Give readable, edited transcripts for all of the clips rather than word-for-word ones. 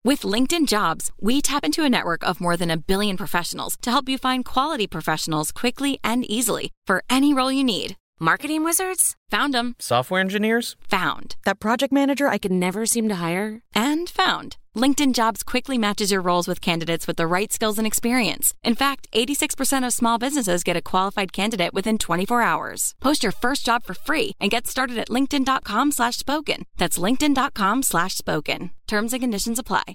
With LinkedIn Jobs, we tap into a network of more than 1 billion professionals to help you find quality professionals quickly and easily for any role you need. Marketing wizards? Found them. Software engineers? Found. That project manager I could never seem to hire? And found. LinkedIn Jobs quickly matches your roles with candidates with the right skills and experience. In fact, 86% of small businesses get a qualified candidate within 24 hours. Post your first job for free and get started at linkedin.com/spoken. That's linkedin.com/spoken. Terms and conditions apply.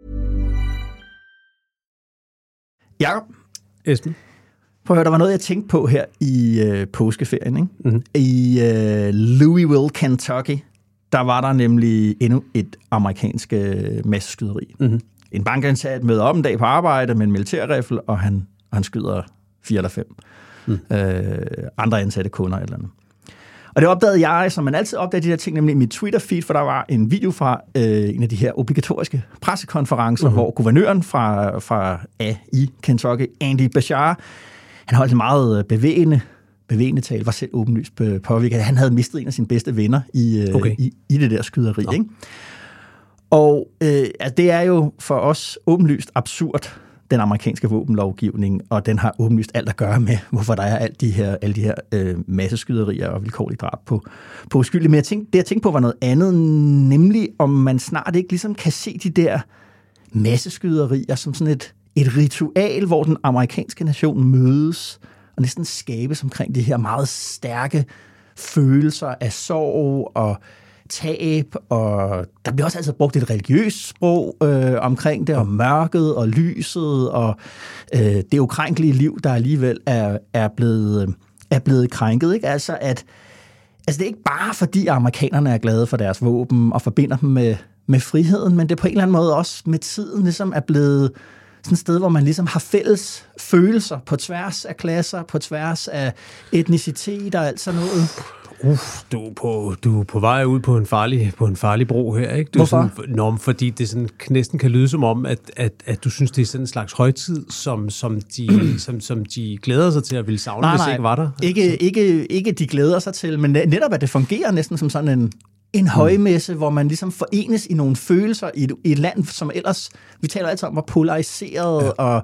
Jakob. Esben. Prøv at høre, der var noget, jeg tænkte på her i påskeferien. Ikke? Mm-hmm. I Louisville, Kentucky, der var der nemlig endnu et amerikansk masseskyderi. Mm-hmm. En bankansat møder op en dag på arbejde med en militærriffel, og han skyder 4 eller 5 andre ansatte kunder eller andet. Og det opdagede jeg, som man altid opdager de der ting, nemlig i mit Twitter-feed, for der var en video fra en af de her obligatoriske pressekonferencer, hvor guvernøren fra i Kentucky, Andy Bashar, han holdt en meget bevægende tale, var selv åbenlyst påvirket. Han havde mistet en af sine bedste venner i det der skyderi. Ikke? Og det er jo for os åbenlyst absurd, den amerikanske våbenlovgivning, og den har åbenlyst alt at gøre med, hvorfor der er alle de her masseskyderier og vilkårlige drab på uskyldige. Men det jeg tænkte på var noget andet, nemlig om man snart ikke ligesom kan se de der masseskyderier som sådan et ritual, hvor den amerikanske nation mødes og næsten skabes omkring de her meget stærke følelser af sorg og tab, og der bliver også altid brugt et religiøst sprog omkring det, og mørket og lyset, og det ukrænkelige liv, der alligevel er blevet krænket. Ikke? Altså det er ikke bare fordi amerikanerne er glade for deres våben og forbinder dem med friheden, men det på en eller anden måde også med tiden ligesom er blevet sådan et sted, hvor man ligesom har fælles følelser på tværs af klasser, på tværs af etnicitet og alt sådan noget. Du er på vej ud på en farlig bro her, ikke? Hvorfor? Fordi det sådan næsten kan lyde som om, at du synes, det er sådan en slags højtid, som de glæder sig til at ville savne, hvis ikke var der. Ikke de glæder sig til, men netop at det fungerer næsten som sådan en højmesse, hvor man ligesom forenes i nogle følelser i et land, som ellers, vi taler altid om, hvor polariseret og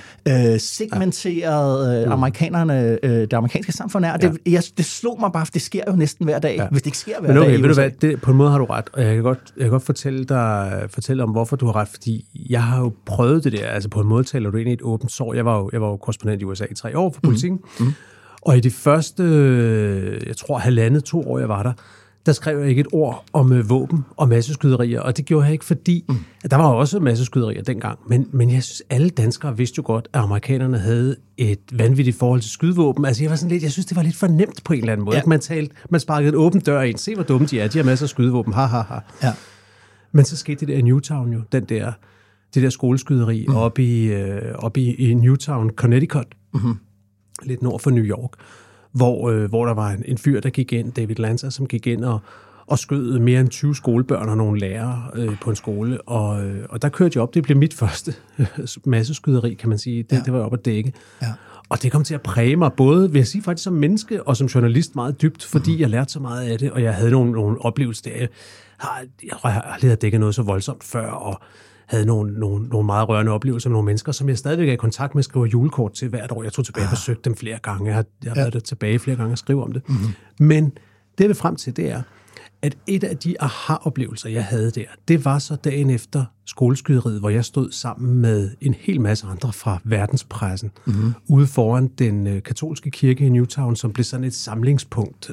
segmenteret det amerikanske samfund er. Det slog mig bare, for det sker jo næsten hver dag, hvis det ikke sker hver dag. Men ved du hvad, på en måde har du ret, og jeg kan godt fortælle om, hvorfor du har ret, fordi jeg har jo prøvet det der, altså på en måde taler du ind i et åbent sår. Jeg var jo korrespondent i USA i 3 år for Politiken, og i de første, jeg tror 1,5-2 år, jeg var der skrev jeg ikke et ord om våben og masseskyderier, og det gjorde jeg ikke, fordi der var også masseskyderier dengang, men jeg synes, alle danskere vidste jo godt, at amerikanerne havde et vanvittigt forhold til skydevåben. Altså jeg synes, det var lidt for nemt på en eller anden måde. Ja. Man sparkede en åben dør ind, se hvor dumme de er, de har masser af skydevåben, ha. Ja. Men så skete det der i Newtown jo, det der skoleskyderi oppe i Newtown, Connecticut, lidt nord for New York, hvor der var en fyr, der gik ind, David Lanza, som gik ind og skød mere end 20 skolebørn og nogle lærere på en skole. Og der kørte jeg op. Det blev mit første masseskyderi, kan man sige. Det var oppe at dække. Ja. Og det kom til at præge mig, både, vil jeg sige, faktisk som menneske og som journalist meget dybt, fordi jeg lærte så meget af det, og jeg havde nogle oplevelser der. Jeg har aldrig dækket noget så voldsomt før, og havde nogle meget rørende oplevelser med nogle mennesker, som jeg stadigvæk er i kontakt med, skriver julekort til hvert år. Jeg tog tilbage og besøgte dem flere gange. Jeg har været der tilbage flere gange og skrive om det. Mm-hmm. Men det, jeg vil frem til, det er, at et af de aha-oplevelser, jeg havde der, det var så dagen efter skoleskyderiet, hvor jeg stod sammen med en hel masse andre fra verdenspressen, ude foran den katolske kirke i Newtown, som blev sådan et samlingspunkt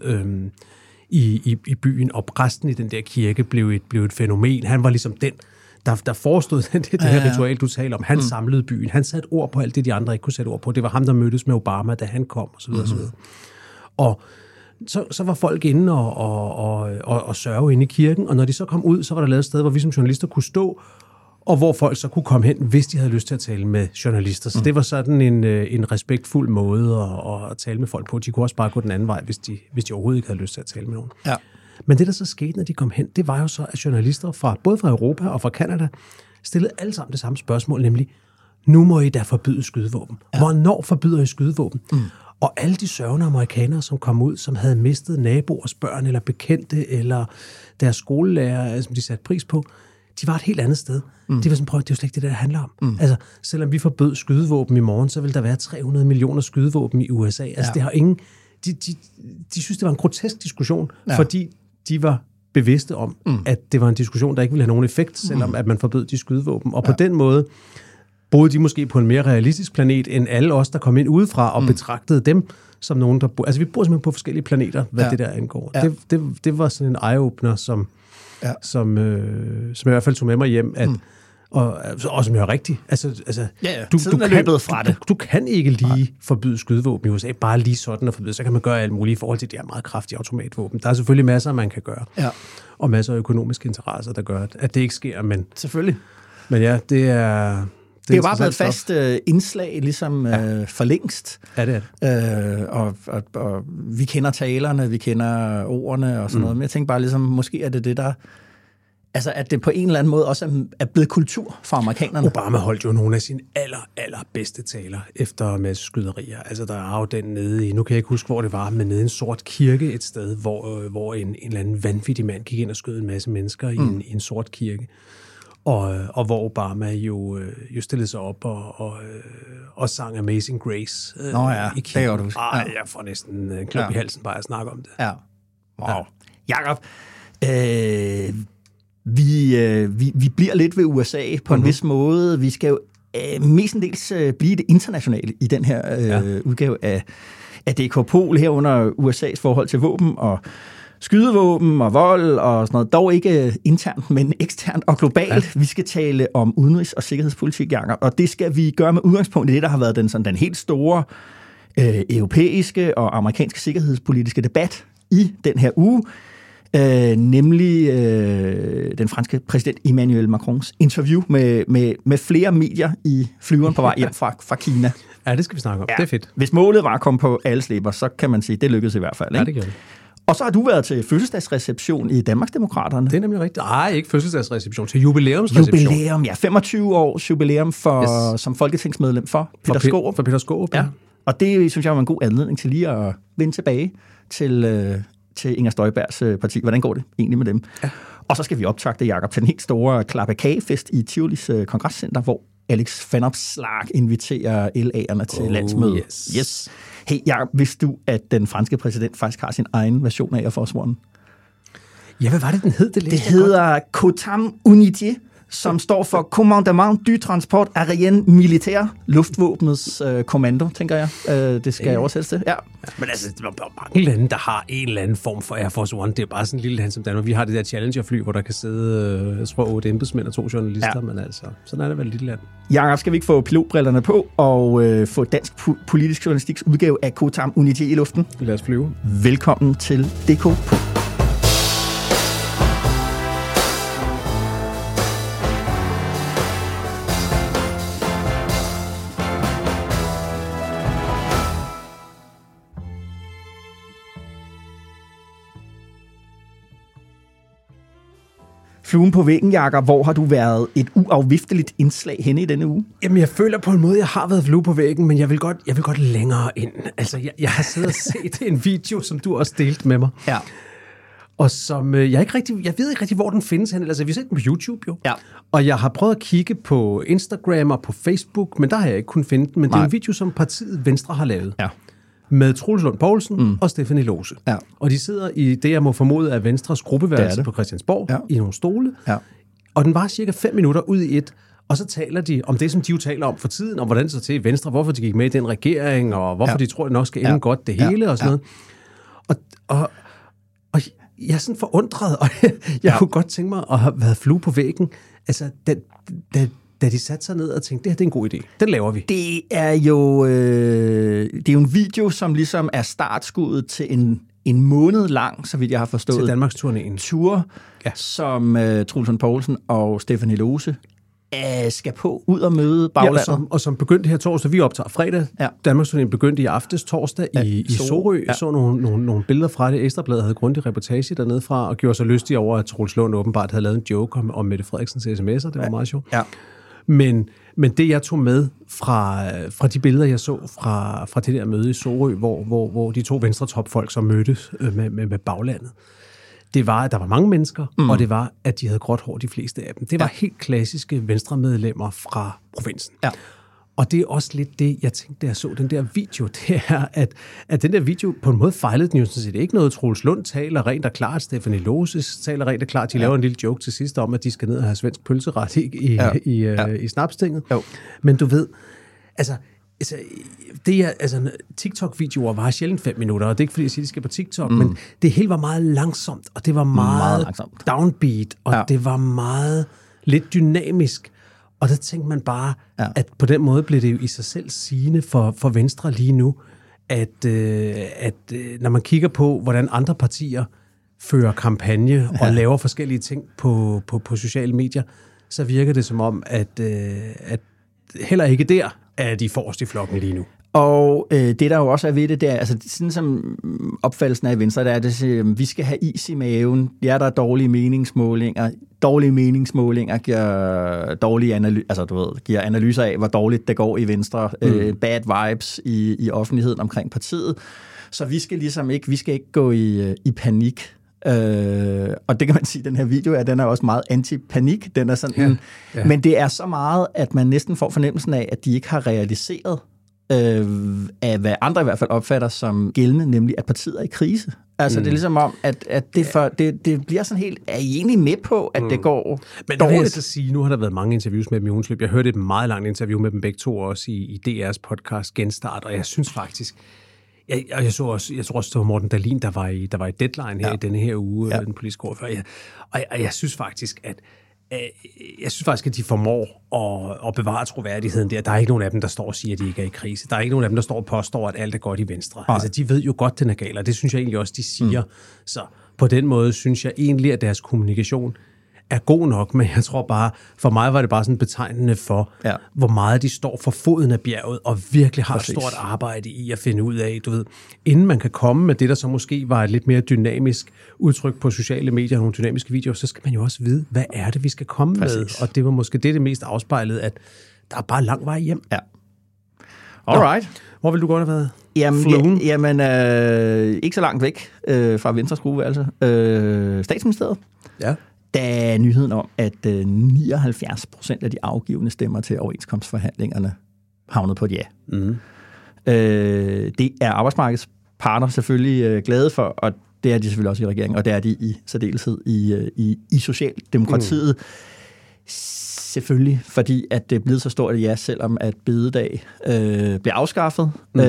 i byen, og præsten i den der kirke blev et fænomen. Han var ligesom den, der forestod det her ritual, du taler om. Han samlede byen. Han satte ord på alt det, de andre ikke kunne sætte ord på. Det var ham, der mødtes med Obama, da han kom, osv. Og så var folk inde og sørge inde i kirken, og når de så kom ud, så var der lavet et sted, hvor vi som journalister kunne stå, og hvor folk så kunne komme hen, hvis de havde lyst til at tale med journalister. Så det var sådan en respektfuld måde at tale med folk på. De kunne også bare gå den anden vej, hvis de overhovedet ikke havde lyst til at tale med nogen. Ja. Men det, der så skete, når de kom hen, det var jo så, at journalister både fra Europa og fra Canada stillede alle sammen det samme spørgsmål, nemlig, nu må I da forbyde skydevåben. Ja. Hvornår forbyder I skydevåben? Og alle de sørgende amerikanere, som kom ud, som havde mistet naboers børn, eller bekendte, eller deres skolelærer, som de satte pris på, de var et helt andet sted. Det var sådan, prøv, det er jo slet ikke det, der handler om. Altså, selvom vi forbød skydevåben i morgen, så vil der være 300 millioner skydevåben i USA. Altså, det har ingen... De synes, det var en grotesk diskussion, fordi de var bevidste om, at det var en diskussion, der ikke ville have nogen effekt, selvom at man forbød de skydevåben. Og på den måde boede de måske på en mere realistisk planet, end alle os, der kom ind udefra og betragtede dem som nogen, der boede. Altså, vi bor simpelthen på forskellige planeter, hvad det der angår. Ja. Det var sådan en eye-opener, som jeg i hvert fald tog med mig hjem, at og som jo er rigtigt. Altså, du kan ikke lige forbyde skydevåben i USA, bare lige sådan at forbyde. Så kan man gøre alt muligt i forhold til de her meget kraftige automatvåben. Der er selvfølgelig masser, man kan gøre. Ja. Og masser af økonomiske interesser, der gør, at det ikke sker. Men, selvfølgelig. Men ja, det er jo bare blevet et fast indslag, ligesom for længst. Ja, det er det. Og vi kender talerne, vi kender ordene og sådan noget. Men jeg tænker bare, ligesom, måske er det der... Altså, at det på en eller anden måde også er blevet kultur for amerikanerne. Obama holdt jo nogle af sine allerbedste taler efter masseskyderier. Altså, der er jo den nede i, nu kan jeg ikke huske, hvor det var, men nede i en sort kirke et sted, hvor en eller anden vanvittig mand gik ind og skød en masse mennesker i en sort kirke. Og hvor Obama jo stillede sig op og sang Amazing Grace i kirken. Det gør du. Jeg får næsten en klump i halsen bare at snakke om det. Ja. Wow. Jakob, vi bliver lidt ved USA på en vis måde. Vi skal jo mestendels blive det internationale i den her udgave af DK Pol, herunder USA's forhold til våben og skydevåben og vold og sådan noget. Dog ikke internt, men eksternt og globalt. Vi skal tale om udenrigs- og sikkerhedspolitik, Jakob, og det skal vi gøre med udgangspunkt i det, der har været den helt store europæiske og amerikanske sikkerhedspolitiske debat i den her uge. Nemlig den franske præsident Emmanuel Macrons interview med flere medier i flyveren på vej hjem fra Kina. Ja, det skal vi snakke om. Ja. Det er fedt. Hvis målet var at komme på alle slæber, så kan man sige, det lykkedes i hvert fald. Ikke? Ja, det gjorde det. Og så har du været til fødselsdagsreception i Danmarksdemokraterne. Det er nemlig rigtigt. Nej, ikke fødselsdagsreception, til jubilæumsreception. Jubilæum, ja. 25 års jubilæum som folketingsmedlem for Peter Skaarup. For Peter Skaarup, ja. Og det synes jeg var en god anledning til lige at vende tilbage til Inger Støjbergs parti. Hvordan går det egentlig med dem? Ja. Og så skal vi optagte, Jakob, til den helt store klappe-kagefest i Tivolis Kongresscenter, hvor Alex Van Opslark inviterer LA'erne til landsmøde. Yes. Hey, Jakob, vidste du, at den franske præsident faktisk har sin egen version af Air-forsvaren? Ja, hvad var det, den hed? Det hedder COTAM Unité, som står for Commandement du Transport Aérien Militaire, luftvåbnets kommando, tænker jeg. Det skal jeg oversættes til. Ja. Men altså, der er mange lande, der har en eller anden form for Air Force One. Det er bare sådan en lille land som Danmark. Vi har det der Challenger-fly, hvor der kan sidde, jeg tror, 8 embedsmænd og 2 journalister, men altså, sådan er det vel et lille land. Jakob, skal vi ikke få pilotbrillerne på og få dansk politisk journalistiks udgave af COTAM Unité i luften? Lad os flyve. Velkommen til DK. Fluen på væggen, Jakob. Hvor har du været et uafvifteligt indslag henne i denne uge? Jamen, jeg føler på en måde, jeg har været flue på væggen, men jeg vil godt længere ind. Altså, jeg har siddet og set en video, som du også delte med mig. Ja. Og som jeg ved ikke rigtig, hvor den findes hen. Altså, vi har set den på YouTube jo. Ja. Og jeg har prøvet at kigge på Instagram og på Facebook, men der har jeg ikke kunnet finde den. Men det er en video, som partiet Venstre har lavet. Ja. Med Troels Lund Poulsen og Stephanie Lose. Ja. Og de sidder i det, jeg må formode, af Venstres gruppeværelse på Christiansborg i nogle stole. Ja. Og den var cirka 5 minutter ud i et, og så taler de om det, som de jo taler om for tiden, om hvordan det så til i Venstre, hvorfor de gik med i den regering, og hvorfor de tror, det nok skal ende godt det hele, og sådan noget. Og jeg er sådan forundret, og jeg kunne godt tænke mig at have været flue på væggen. Altså, da de satte sig ned og tænkte, det er en god idé. Den laver vi. Det er jo en video, som ligesom er startskuddet til en måned lang, så vidt jeg har forstået. Til Danmarks turnéen. Tur, som Troels Lund Poulsen og Stephanie Lose skal ud og møde baglandet. Ja, og som begyndte her torsdag, vi optager fredag. Ja. Danmarks turnéen begyndte i aftes torsdag i Sorø. Jeg så nogle billeder fra det. Ekstrabladet havde grundig reportage dernede fra, og gjorde sig lystig over, at Troels Lund åbenbart havde lavet en joke om Mette Frederiksens sms'er. Det var meget sjovt. Ja. Men det, jeg tog med fra de billeder, jeg så fra det der møde i Sorø, hvor de 2 Venstre-topfolk så mødtes med baglandet, det var, at der var mange mennesker, og det var, at de havde gråt hår, de fleste af dem. Det var helt klassiske Venstre-medlemmer fra provinsen. Ja. Og det er også lidt det, jeg tænkte, da jeg så den der video, det er, at den der video på en måde fejlede den jo sådan set ikke noget. Troels Lund taler rent og klart, Stephanie Loses taler rent og klart. De laver en lille joke til sidst om, at de skal ned og have svensk pølseret i Snapstinget. Jo. Men du ved, TikTok-videoer var sjældent 5 minutter, og det er ikke fordi, jeg siger, at de skal på TikTok, men det hele var meget langsomt, og det var meget downbeat, og det var meget lidt dynamisk. Og der tænkte man bare, at på den måde blev det jo i sig selv sigende for Venstre lige nu, at når man kigger på, hvordan andre partier fører kampagne og laver forskellige ting på sociale medier, så virker det som om, at heller ikke der er de forrest i flokken lige nu. Og det, der jo også er ved det, der, altså sådan som opfattelsen af Venstre, der er det, at vi skal have is i maven. Ja, der er dårlige meningsmålinger. Dårlige meningsmålinger giver analyser af, hvor dårligt det går i Venstre. Bad vibes i offentligheden omkring partiet. Så vi skal ligesom ikke gå i panik. Og det kan man sige, den her video den er også meget anti-panik. Den er sådan, men det er så meget, at man næsten får fornemmelsen af, at de ikke har realiseret af hvad andre i hvert fald opfatter som gældende, nemlig at partiet er i krise. Altså det er ligesom om, at det bliver sådan helt, er I egentlig med på, at det går men dårligt? Men så sige, nu har der været mange interviews med dem i ugens løb. Jeg hørte et meget langt interview med dem begge to også i DR's podcast Genstart, og jeg synes faktisk, jeg tror også, det var Morten Dahlin, der var i Deadline her i denne her uge, den politiske ordfører. Og jeg synes faktisk, at de formår at bevare troværdigheden der. Der er ikke nogen af dem, der står og siger, at de ikke er i krise. Der er ikke nogen af dem, der står og påstår, at alt er godt i Venstre. Altså, de ved jo godt, den er gal, og det synes jeg egentlig også, de siger. Så på den måde synes jeg egentlig, at deres kommunikation er god nok, men jeg tror bare, for mig var det bare sådan betegnende for, hvor meget de står for foden af bjerget, og virkelig har et stort arbejde i at finde ud af, du ved, inden man kan komme med det, der så måske var et lidt mere dynamisk udtryk på sociale medier, nogle dynamiske videoer, så skal man jo også vide, hvad er det, vi skal komme med, og det var måske det mest afspejlede, at der er bare lang vej hjem. Ja. Alright. Hvor vil du godt have været? Jamen, ikke så langt væk fra Venstres gruppeværelse. Statsministeriet. Ja. Der er nyheden om, at 79% af de afgivende stemmer til overenskomstforhandlingerne havnet på et ja. Det er arbejdsmarkedets parter selvfølgelig glade for, og det er de selvfølgelig også i regeringen, og det er de i særdeleshed i Socialdemokratiet. Selvfølgelig, fordi at det er blevet så stort et ja, selvom at bededag bliver afskaffet.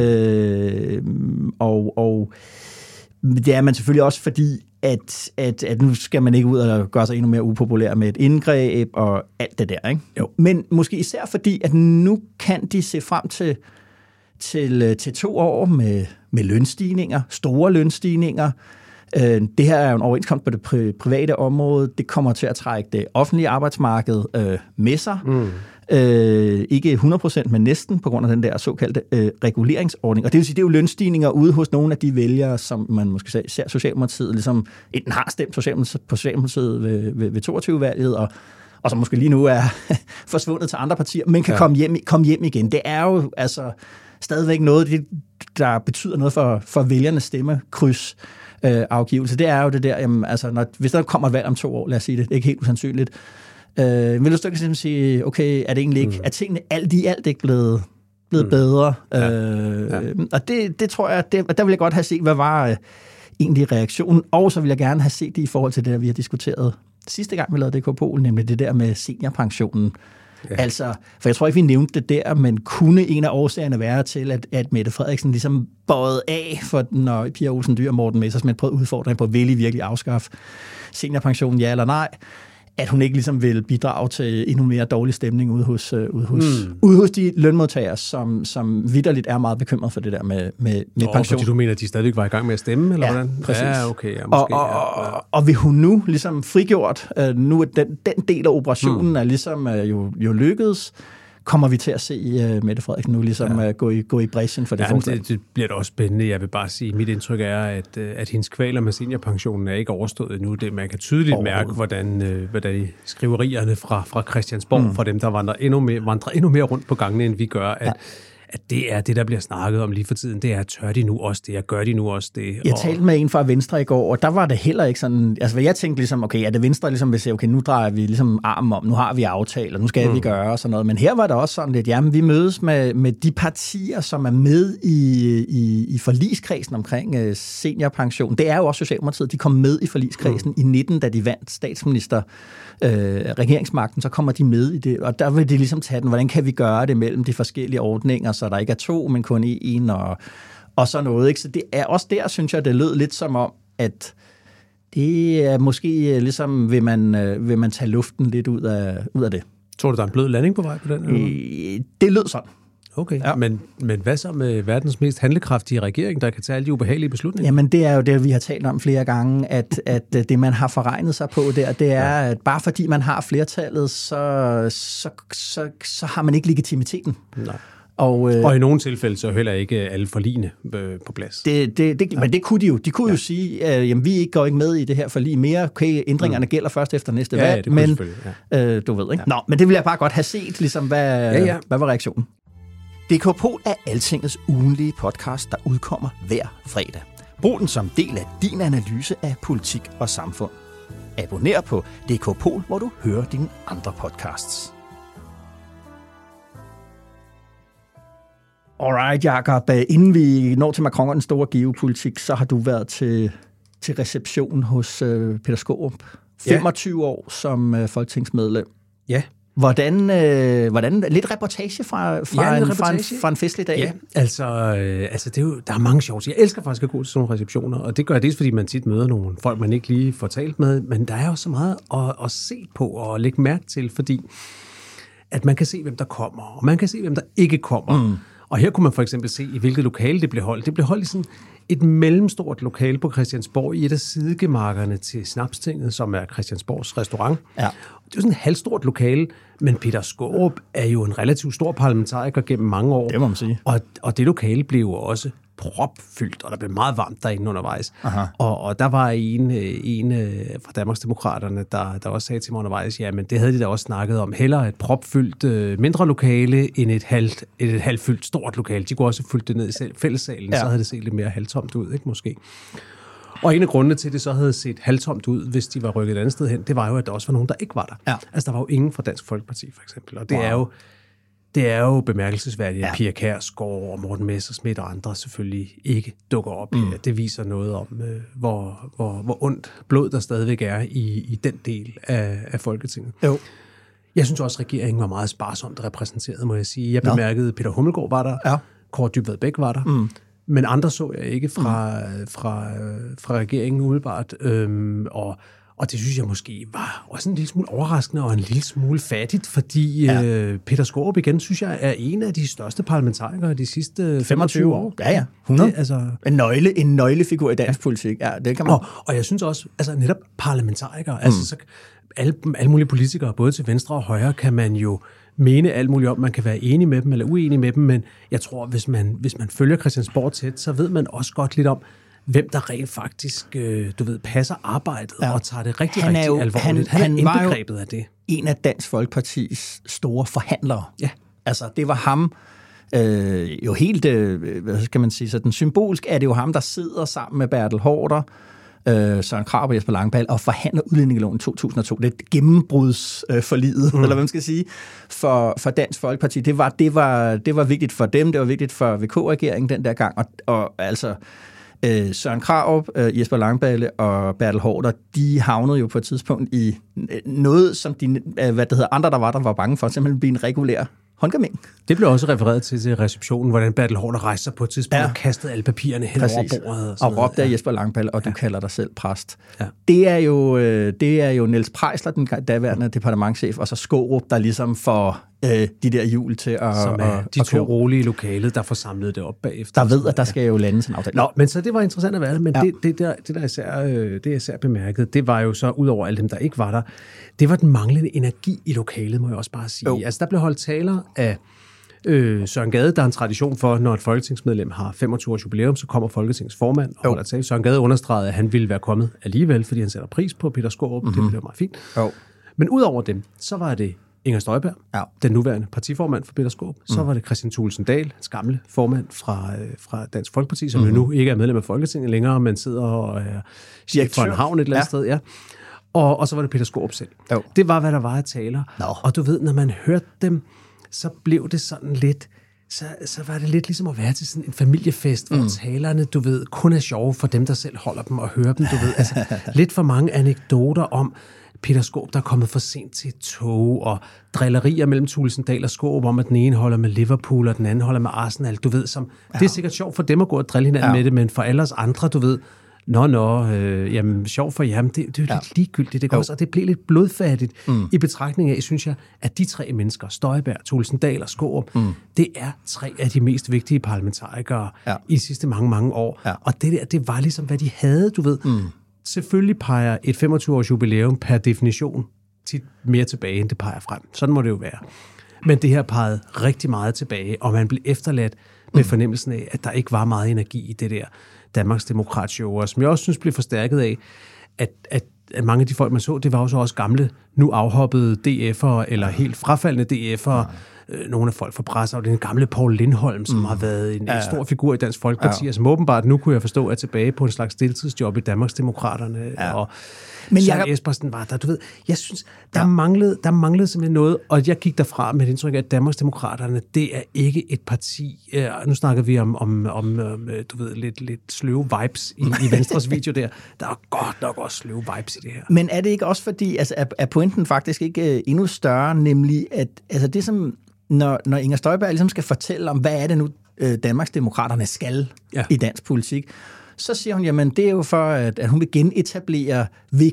Og det er man selvfølgelig også, fordi at nu skal man ikke ud og gøre sig endnu mere upopulær med et indgreb og alt det der, ikke? Jo. Men måske især fordi, at nu kan de se frem til 2 år med lønstigninger, store lønstigninger. Det her er jo en overenskomst på det private område. Det kommer til at trække det offentlige arbejdsmarked med sig. Ikke 100%, men næsten på grund af den der såkaldte reguleringsordning. Og det vil sige, det er jo lønstigninger ude hos nogle af de vælgere, som man måske ser Socialdemokratiet, ligesom enten har stemt på Socialdemokratiet ved 22-valget, og som måske lige nu er forsvundet til andre partier, men kan komme hjem igen. Det er jo altså stadigvæk noget, der betyder noget for vælgernes stemmekryds. Afgivelse. Det er jo det der, jamen, altså, hvis der kommer et valg om 2 år, lad os sige det, det er ikke helt usandsynligt. Vil du simpelthen sige, okay, er det egentlig ikke, er tingene alt i alt ikke blevet bedre? Og det tror jeg, der vil jeg godt have set, hvad var egentlig reaktionen, og så vil jeg gerne have set det i forhold til det, der vi har diskuteret sidste gang, vi lavede DK Pol, nemlig det der med seniorpensionen. Ja. Altså, for jeg tror ikke, vi nævnte det der, men kunne en af årsagerne være til, at Mette Frederiksen ligesom bøjede af, for når Pia Olsen Dyhr og Morten Messerschmidt prøvede udfordring på at virkelig afskaffe seniorpensionen, ja eller nej, at hun ikke ligesom vil bidrage til endnu mere dårlig stemning ude hos de lønmodtagere, som vitterligt er meget bekymret for det der med pension. Fordi du mener, at de stadigvæk var i gang med at stemme, eller hvordan? Præcis. Ja, okay. Ja, måske, og vil hun nu ligesom frigjort, nu er den del af operationen er ligesom jo lykkedes, kommer vi til at se Mette Frederiksen nu ligesom gå i bræschen for det forslag. Det bliver da også spændende. Jeg vil bare sige, mit indtryk er, at hendes kvaler med seniorpensionen er ikke overstået endnu. Man kan tydeligt mærke, hvordan skriverierne fra Christiansborg, fra dem, der vandrer endnu mere rundt på gangene, end vi gør, det er det, der bliver snakket om lige for tiden. Det er, tør de nu også det, og gør de nu også det. Jeg talte med en fra Venstre i går, og der var det heller ikke sådan, altså jeg tænkte ligesom, okay, er det Venstre ligesom vil sige, okay, nu drejer vi ligesom armen om, nu har vi aftaler, nu skal vi gøre og sådan noget, men her var der også sådan lidt, jamen vi mødes med de partier, som er med i forligskredsen omkring seniorpension. Det er jo også Socialdemokratiet, de kom med i forligskredsen i 19, da de vandt statsminister regeringsmagten, så kommer de med i det, og der vil de ligesom tage den, hvordan kan vi gøre det mellem de forskellige ordninger, så der ikke er 2, men kun 1, og så noget, ikke? Så det er også der, synes jeg, det lød lidt som om, at det er måske ligesom, vil man tage luften lidt ud af det. Tror du, der er en blød landing på vej på den? Det lød sådan. Okay, ja. Men hvad så med verdens mest handlekraftige regering, der kan tage alle de ubehagelige beslutninger? Jamen, det er jo det, vi har talt om flere gange, at det, man har forregnet sig på der, det er, at bare fordi man har flertallet, så har man ikke legitimiteten. Nej. Og i nogle tilfælde så heller ikke alle forligene på plads. Men det kunne de jo. De kunne jo sige, jamen vi går ikke med i det her forlig mere. Okay, ændringerne gælder først efter næste valg. Men du ved, ikke? Nå, men det vil jeg bare godt have set, ligesom, hvad var reaktionen? DK Pol er Altingets ugenlige podcast, der udkommer hver fredag. Brug den som del af din analyse af politik og samfund. Abonner på DK Pol, hvor du hører dine andre podcasts. Alright, Jacob. Inden vi når til Macron og den store geopolitik, så har du været til reception hos Peter Skaarup. 25 år som folketingsmedlem. Ja. Hvordan lidt reportage fra en festlig dag? Ja, altså det er jo, der er mange sjove. Jeg elsker faktisk at gå til sådan nogle receptioner, og det gør jeg dels, fordi man tit møder nogle folk, man ikke lige får talt med, men der er jo så meget at se på og lægge mærke til, fordi at man kan se, hvem der kommer, og man kan se, hvem der ikke kommer. Og her kunne man for eksempel se, i hvilket lokale det blev holdt. Det blev holdt i sådan et mellemstort lokale på Christiansborg i et af sidegemakkerne til Snapstinget, som er Christiansborgs restaurant. Ja. Det er sådan et halvstort lokale, men Peter Skaarup er jo en relativt stor parlamentariker gennem mange år. Det må man sige. Og det lokale blev jo også propfyldt, og der blev meget varmt derinde undervejs. Og der var en fra Danmarksdemokraterne, der også sagde til mig undervejs, ja, men det havde de da også snakket om. Hellere et propfyldt mindre lokale, end et halvfyldt stort lokale. De kunne også fylde det ned i fællessalen, så havde det set lidt mere halvtomt ud, ikke måske? Og en af grundene til, at det så havde set halvtomt ud, hvis de var rykket et andet sted hen, det var jo, at der også var nogen, der ikke var der. Ja. Altså, der var jo ingen fra Dansk Folkeparti, for eksempel. Og det er jo bemærkelsesværdigt, at Pia Kjærsgaard og Morten Messerschmidt og andre selvfølgelig ikke dukker op. Det viser noget om, hvor ondt blod der stadigvæk er i den del af Folketinget. Jo. Jeg synes også, at regeringen var meget sparsomt repræsenteret, må jeg sige. Jeg bemærkede, at Peter Hummelgaard var der, Kaare Dybvad Bek var der, men andre så jeg ikke fra regeringen umiddelbart. Og det synes jeg måske var også en lille smule overraskende og en lille smule fattigt, fordi Peter Skaarup igen, synes jeg, er en af de største parlamentarikere de sidste 25 år. Ja, 100. En nøglefigur i dansk politik. Ja, det kan man. Og jeg synes også, altså netop parlamentarikere, altså så alle mulige politikere, både til venstre og højre, kan man jo mene alt muligt om. Man kan være enig med dem eller uenig med dem, men jeg tror, hvis man følger Christiansborg tæt, så ved man også godt lidt om, hvem der rent faktisk, passer arbejdet og tager det rigtig alvorligt. Han er indbegrebet af det. En af Dansk Folkepartis store forhandlere. Ja. Altså, det var ham, jo helt, hvad skal man sige, sådan symbolsk er det jo ham, der sidder sammen med Bertel Haarder, Søren Krarup og Jesper Langballe og forhandler udlændingeloven i 2002. Det er et gennembrudsforliget, eller hvad man skal sige, for Dansk Folkeparti. Det var vigtigt for dem, det var vigtigt for VK-regeringen den der gang, og altså Søren Krarup, Jesper Langballe og Bertel Haarder, de havnede jo på et tidspunkt i noget, som andre, der var bange for, simpelthen blive en regulær håndgemæng. Det blev også refereret til receptionen, hvordan Bertel Haarder rejste sig på et tidspunkt og kastede alle papirerne hen over bordet. Og råbte af Jesper Langballe, og du kalder dig selv præst. Ja. Det er jo Niels Preisler, den daværende departementschef, og så Skaarup, der ligesom får de der hjul til at... Som er de to rolige i lokalet, der får samlet det op bagefter. Der ved, at der skal jo landes en aftale. Nå, men så det var interessant at være der, men det der især bemærket, det var jo så, ud over alle dem, der ikke var der, det var den manglende energi i lokalet, må jeg også bare sige. Altså, der blev holdt taler af Søren Gade, der er en tradition for, når et folketingsmedlem har 25 års jubilæum, så kommer Folketingets formand og holder tale. Søren Gade understregede, at han ville være kommet alligevel, fordi han sætter pris på Peter Skaarup. Det blev meget fint. Men ud over dem, så var det Inger Støjberg, den nuværende partiformand for Peter Skaarup. Så var det Kristian Thulesen Dahl, hans gamle formand fra Dansk Folkeparti, som jo nu ikke er medlem af Folketinget længere, men sidder og er chef for en havn et eller andet sted. Ja. Og så var det Peter Skaarup selv. Jo. Det var, hvad der var af taler. Og du ved, når man hørte dem, så blev det sådan lidt... Så var det lidt ligesom at være til sådan en familiefest, hvor talerne, du ved, kun er sjove for dem, der selv holder dem og hører dem, du ved. Altså, lidt for mange anekdoter om Peter Skaarup, der er kommet for sent til et tog, og drillerier mellem Thulesen Dahl og Skaarup om, at den ene holder med Liverpool, og den anden holder med Arsenal, du ved. Som, det er sikkert sjovt for dem at gå og drille hinanden med det, men for alle os andre, du ved, jamen sjov for jer, det er jo lidt ligegyldigt, det også, og det blev lidt blodfattigt i betragtning af, synes jeg, at de tre mennesker, Støjberg, Thulesen Dahl og Skaarup, det er tre af de mest vigtige parlamentarikere i de sidste mange år, og det der, det var ligesom, hvad de havde, du ved. Selvfølgelig peger et 25-års jubilæum per definition tit mere tilbage, end det peger frem. Sådan må det jo være. Men det her pegede rigtig meget tilbage, og man blev efterladt med fornemmelsen af, at der ikke var meget energi i det der Danmarks Demokrat-show, som jeg også synes blev forstærket af, at mange af de folk, man så, det var jo så også gamle, nu afhoppede DF'ere, eller helt frafaldende DF'ere, nogle af folk fra presseafdelingen, den gamle Poul Lindholm, som har været en stor figur i Dansk Folkeparti, som åbenbart nu kunne jeg forstå, er tilbage på en slags deltidsjob i Danmarks Demokraterne, og Søren Espersen var der, du ved. Jeg synes, der manglede simpelthen noget, og jeg gik derfra med et indtryk af, at Danmarks Demokraterne, det er ikke et parti. Nu snakker vi om du ved, lidt sløve vibes i Venstres video der. Der er godt nok også sløve vibes i det her. Men er det ikke også fordi, altså er pointen faktisk ikke endnu større, nemlig at altså det som, når Inger Støjberg ligesom skal fortælle om, hvad er det nu, Danmarks Demokraterne skal i dansk politik, så siger hun, jamen det er jo for, at hun vil genetablere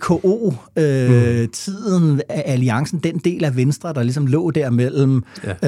VKO-tiden af alliancen, den del af Venstre, der ligesom lå der mellem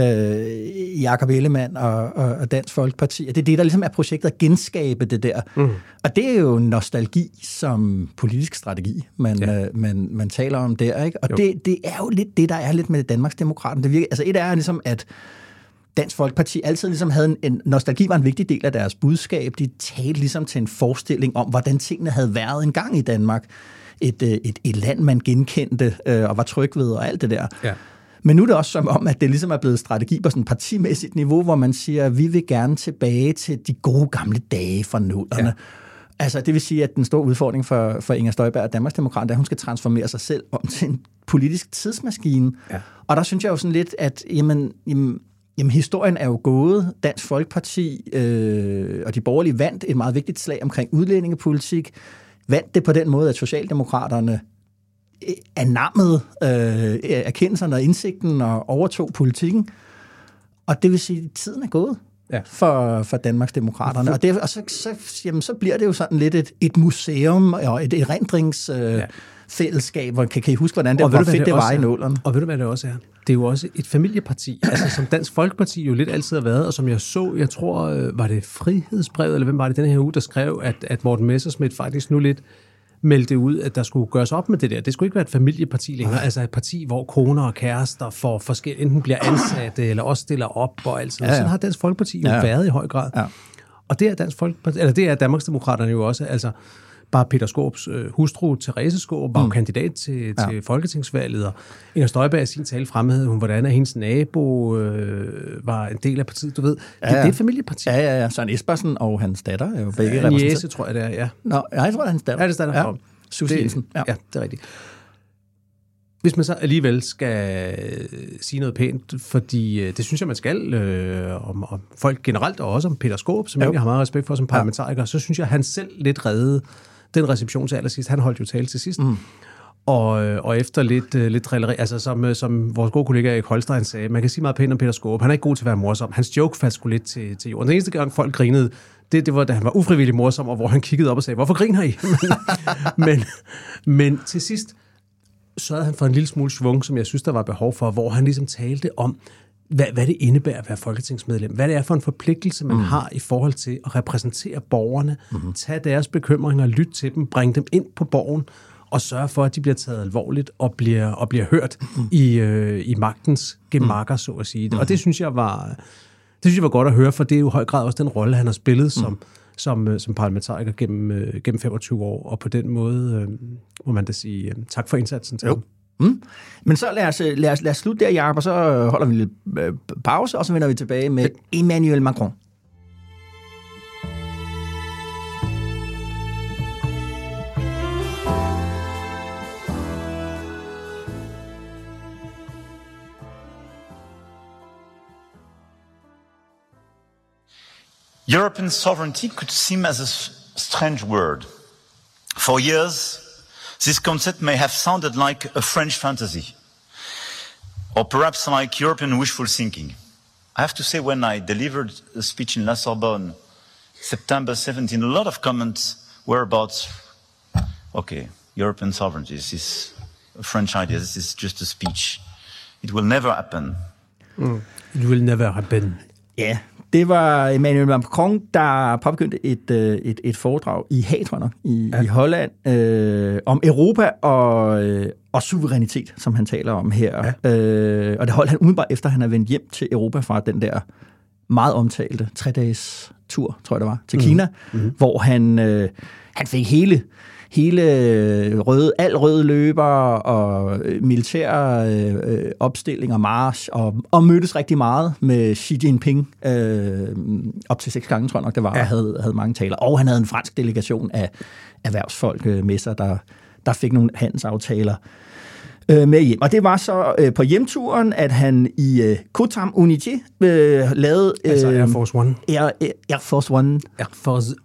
Jakob Ellemann og Dansk Folkeparti. Det er det, der ligesom er projektet at genskabe det der. Og det er jo nostalgi som politisk strategi, man taler om der, ikke? Og det er jo lidt det, der er lidt med Danmarks Demokraten. Det virker, altså et er ligesom, at Dansk Folkeparti altid ligesom havde en nostalgi var en vigtig del af deres budskab. De talte ligesom til en forestilling om, hvordan tingene havde været engang i Danmark. Et land, man genkendte og var tryg ved og alt det der. Ja. Men nu er det også som om, at det ligesom er blevet strategi på sådan et partimæssigt niveau, hvor man siger, at vi vil gerne tilbage til de gode gamle dage fra nullerne. Ja. Altså, det vil sige, at den store udfordring for Inger Støjberg og Danmarksdemokraterne er, at hun skal transformere sig selv om til en politisk tidsmaskine. Ja. Og der synes jeg jo sådan lidt, at Jamen, historien er jo gået. Dansk Folkeparti og de borgerlige vandt et meget vigtigt slag omkring udlændingepolitik. Vandt det på den måde, at Socialdemokraterne anammede erkendelserne og indsigten og overtog politikken. Og det vil sige, at tiden er gået for Danmarks Demokraterne. Og så bliver det jo sådan lidt et museum og et erindringsfællesskab, hvor kan I huske, hvordan det var fedt, det var i nålerne. Og ved du, hvad det også er? Det er jo også et familieparti, altså som Dansk Folkeparti jo lidt altid har været, og som jeg tror, var det Frihedsbrevet, eller hvem var det den her uge, der skrev, at Morten Messerschmidt faktisk nu lidt meldte ud, at der skulle gøres op med det der. Det skulle ikke være et familieparti længere, altså et parti, hvor koner og kærester for forskellige, enten bliver ansatte, eller også stiller op og alt sådan. Sådan har Dansk Folkeparti jo været i høj grad. Ja. Og det er Dansk Folkeparti, eller det er Danmarksdemokraterne jo også, altså bare Peter Skaarups hustru, Therese Skaarup, var kandidat til folketingsvalget, og Inger Støjberg i sin tale fremhævede hun, hvordan hendes nabo var en del af partiet, du ved. Det er et familieparti. Ja. Søren Espersen og hans datter er jo begge repræsenteret. Jæse, tror jeg det er, ja. Nå, jeg tror, det er hans datter. Ja, det er datter. Ja. Susie Jensen. Ja, det er rigtigt. Hvis man så alligevel skal sige noget pænt, fordi det synes jeg, man skal, om folk generelt, og også om Peter Skaarup, som jeg har meget respekt for som parlamentariker, så synes jeg, at han selv lidt reddede den reception til allersidst. Han holdt jo tale til sidst. Og efter lidt drilleri, altså som vores gode kollega Erik Holstein sagde, man kan sige meget pænt om Peter Skaarup. Han er ikke god til at være morsom. Hans joke faldt sgu lidt til jorden. Den eneste gang folk grinede, det var, da han var ufrivillig morsom, og hvor han kiggede op og sagde, hvorfor griner I? men til sidst sørgede han for en lille smule svung, som jeg synes, der var behov for, hvor han ligesom talte om, hvad det indebærer at være folketingsmedlem. Hvad det er for en forpligtelse, man har i forhold til at repræsentere borgerne, tage deres bekymringer, lytte til dem, bringe dem ind på borgen, og sørge for, at de bliver taget alvorligt og bliver hørt i magtens gemakker, så at sige. Og det synes jeg var godt at høre, for det er jo i høj grad også den rolle, han har spillet som parlamentariker gennem 25 år, og på den måde må man da sige tak for indsatsen til ham. Men så lad os slutte der, Jacob, og så holder vi en lille pause, og så vender vi tilbage med Emmanuel Macron. European sovereignty could seem as a strange word. For years, this concept may have sounded like a French fantasy, or perhaps like European wishful thinking. I have to say, when I delivered a speech in La Sorbonne, September 17, a lot of comments were about, okay, European sovereignty, this is a French idea, this is just a speech. It will never happen. It will never happen. Ja, det var Emmanuel Macron, der påbegyndte et foredrag i Haag, tror jeg nok, i Holland, om Europa og suverænitet, som han taler om her. Ja. Og det holdt han umiddelbart efter, han er vendt hjem til Europa fra den der meget omtalte 3-dages tur, tror jeg det var, til Kina, hvor han fik hele røde løber og militære opstillinger, march, og mødtes rigtig meget med Xi Jinping, op til 6 gange, tror jeg nok, det var, og havde mange taler. Og han havde en fransk delegation af erhvervsfolk med sig, der fik nogle handelsaftaler med hjem. Og det var så på hjemturen, at han i Kotam Unité lavede... altså Air Force One. Air Force One. Air Force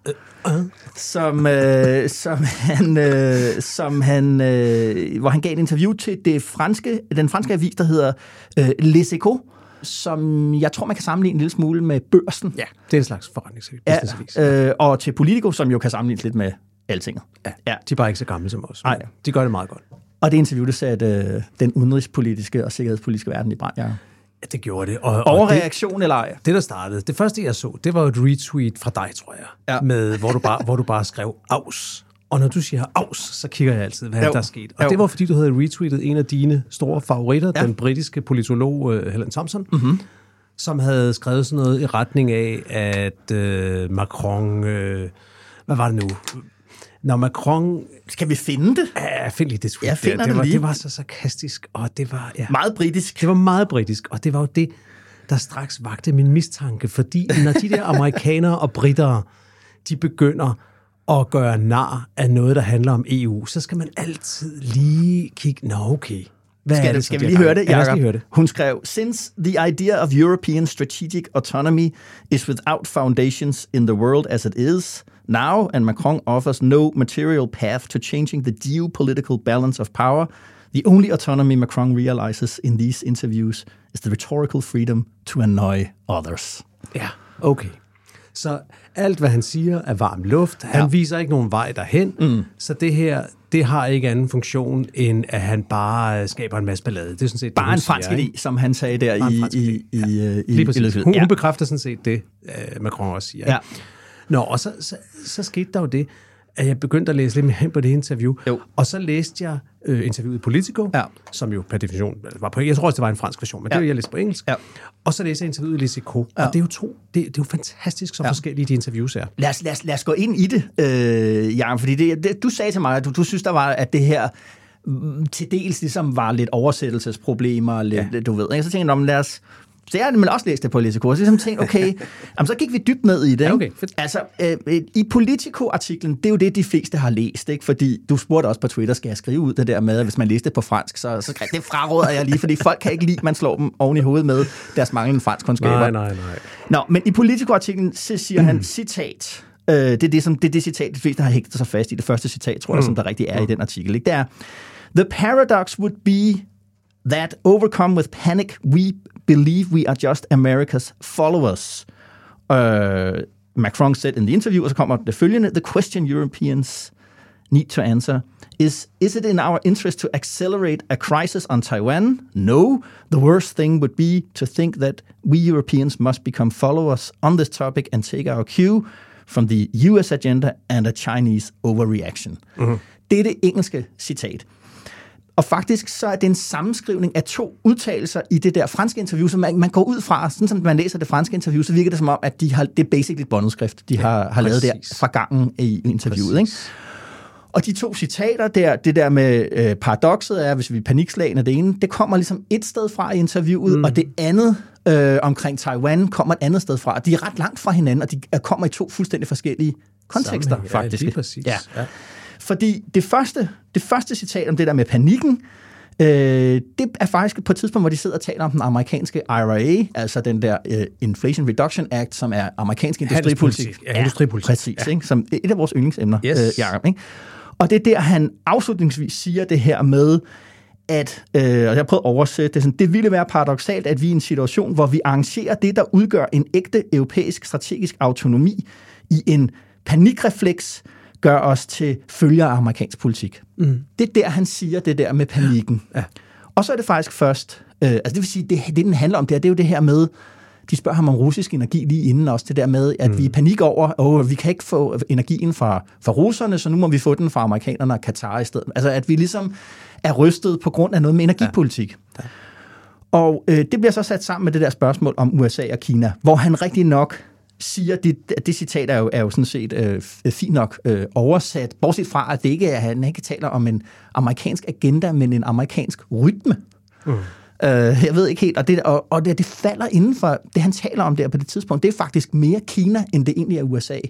hvor han gav et interview til den franske avis, der hedder Les Echos, som jeg tror, man kan sammenligne en lille smule med Børsen. Ja, det er en slags forretningsavis. Og til Politico, som jo kan sammenlignes lidt med Altinget. Ja, de er bare ikke så gamle som os. Nej. De gør det meget godt. Og det interview, det satte den udenrigspolitiske og sikkerhedspolitiske verden i brand, ja. Ja, det gjorde det. Overreaktion eller ej? Det, der startede, det første, jeg så, det var et retweet fra dig, tror jeg, med, hvor du bare skrev aus. Og når du siger aus, så kigger jeg altid, hvad der er sket. Og det var, fordi du havde retweetet en af dine store favoritter, den britiske politolog Helen Thompson, som havde skrevet sådan noget i retning af, at Macron... hvad var det nu? Når Macron... Skal vi finde det? Ja, find lige det tweet. Jeg finder det lige. Det var så sarkastisk, og det var... Ja, meget britisk. Det var meget britisk, og det var jo det, der straks vagte min mistanke, fordi når de der amerikanere og britter, de begynder at gøre nar af noget, der handler om EU, så skal man altid lige kigge... Nå, okay. Skal vi lige høre det, Jacob? Hun skrev, "Since the idea of European strategic autonomy is without foundations in the world as it is now, and Macron offers no material path to changing the geopolitical balance of power, the only autonomy Macron realizes in these interviews is the rhetorical freedom to annoy others." Ja, okay. Så alt, hvad han siger, er varm luft. Han viser ikke nogen vej derhen. Så det her, det har ikke anden funktion, end at han bare skaber en masse ballade. Det er sådan set bare en fransk idé, som han sagde der i Hun bekræfter sådan set det, Macron også siger. Ja. Nå, og så skete der jo det, at jeg begyndte at læse lidt mere hen på det interview, og så læste jeg interviewet i Politico, som jo per definition var på, jeg tror også, det var en fransk version, men det var jeg læste på engelsk, og så læste jeg interviewet i Les Echos, og det er jo jo fantastisk, så forskellige de interviews er. Lad os gå ind i det, Jan, fordi du sagde til mig, at du synes, der var, at det her til dels ligesom var lidt oversættelsesproblemer, lidt, du ved, ikke? Så tænkte jeg, lad os... Så jeg har også læst det på Les Echos, og så tænkte okay, så gik vi dybt ned i det. Ikke? Okay, altså, i Politico-artiklen, det er jo det, de fleste har læst, ikke? Fordi du spurgte også på Twitter, skal jeg skrive ud det der med, at hvis man læste det på fransk, så skrev det fraråder jeg lige, fordi folk kan ikke lide, at man slår dem oven i hovedet med deres manglende franskkundskaber. Nej. Nå, men i Politico-artiklen, så siger han, citat, det er det citat, de fleste har hægtet sig fast i, det første citat, tror jeg, som der rigtig er i den artikel, ikke? Det er, "The paradox would be that overcome with panic, we believe we are just America's followers." Macron said in the interview, og så kommer det følgende, "The question Europeans need to answer is it in our interest to accelerate a crisis on Taiwan? No. The worst thing would be to think that we Europeans must become followers on this topic and take our cue from the US agenda and a Chinese overreaction." Det er det engelske citat. Og faktisk så er det en sammenskrivning af 2 udtalelser i det der franske interview, som man går ud fra, sådan som man læser det franske interview, så virker det som om, at det er basically et båndudskrift, de har lavet der fra gangen i interviewet. Ikke? Og de 2 citater der, det der med paradokset er, hvis vi panikslagene det ene, det kommer ligesom et sted fra i interviewet, og det andet omkring Taiwan kommer et andet sted fra. De er ret langt fra hinanden, og de kommer i 2 fuldstændig forskellige kontekster, faktisk. Ja, lige præcis. Ja. Fordi det første citat om det der med panikken, det er faktisk på et tidspunkt, hvor de sidder og taler om den amerikanske IRA, altså den der Inflation Reduction Act, som er amerikansk industripolitik. Ja, industripolitik. Præcis, ikke? Som et af vores yndlingsemner, Yes. Jacob, ikke? Og det er der, han afslutningsvis siger det her med, at, og jeg har prøvet at oversætte det sådan, det ville være paradoksalt, at vi er i en situation, hvor vi arrangerer det, der udgør en ægte europæisk strategisk autonomi i en panikrefleks, gør os til følger af amerikansk politik. Det er der, han siger det der med panikken. Ja. Og så er det faktisk først, altså det vil sige, det den handler om, det er jo det her med, de spørger ham om russisk energi lige inden også, det der med, at vi er i panik over, vi kan ikke få energien fra russerne, så nu må vi få den fra amerikanerne og Katar i stedet. Altså at vi ligesom er rystet på grund af noget med energipolitik. Ja. Ja. Og det bliver så sat sammen med det der spørgsmål om USA og Kina, hvor han rigtig nok siger, det citat er jo sådan set fint nok oversat, bortset fra, at det ikke er, han ikke taler om en amerikansk agenda, men en amerikansk rytme. Jeg ved ikke helt, og det falder inden for det, han taler om der på det tidspunkt. Det er faktisk mere Kina, end det egentlig er USA.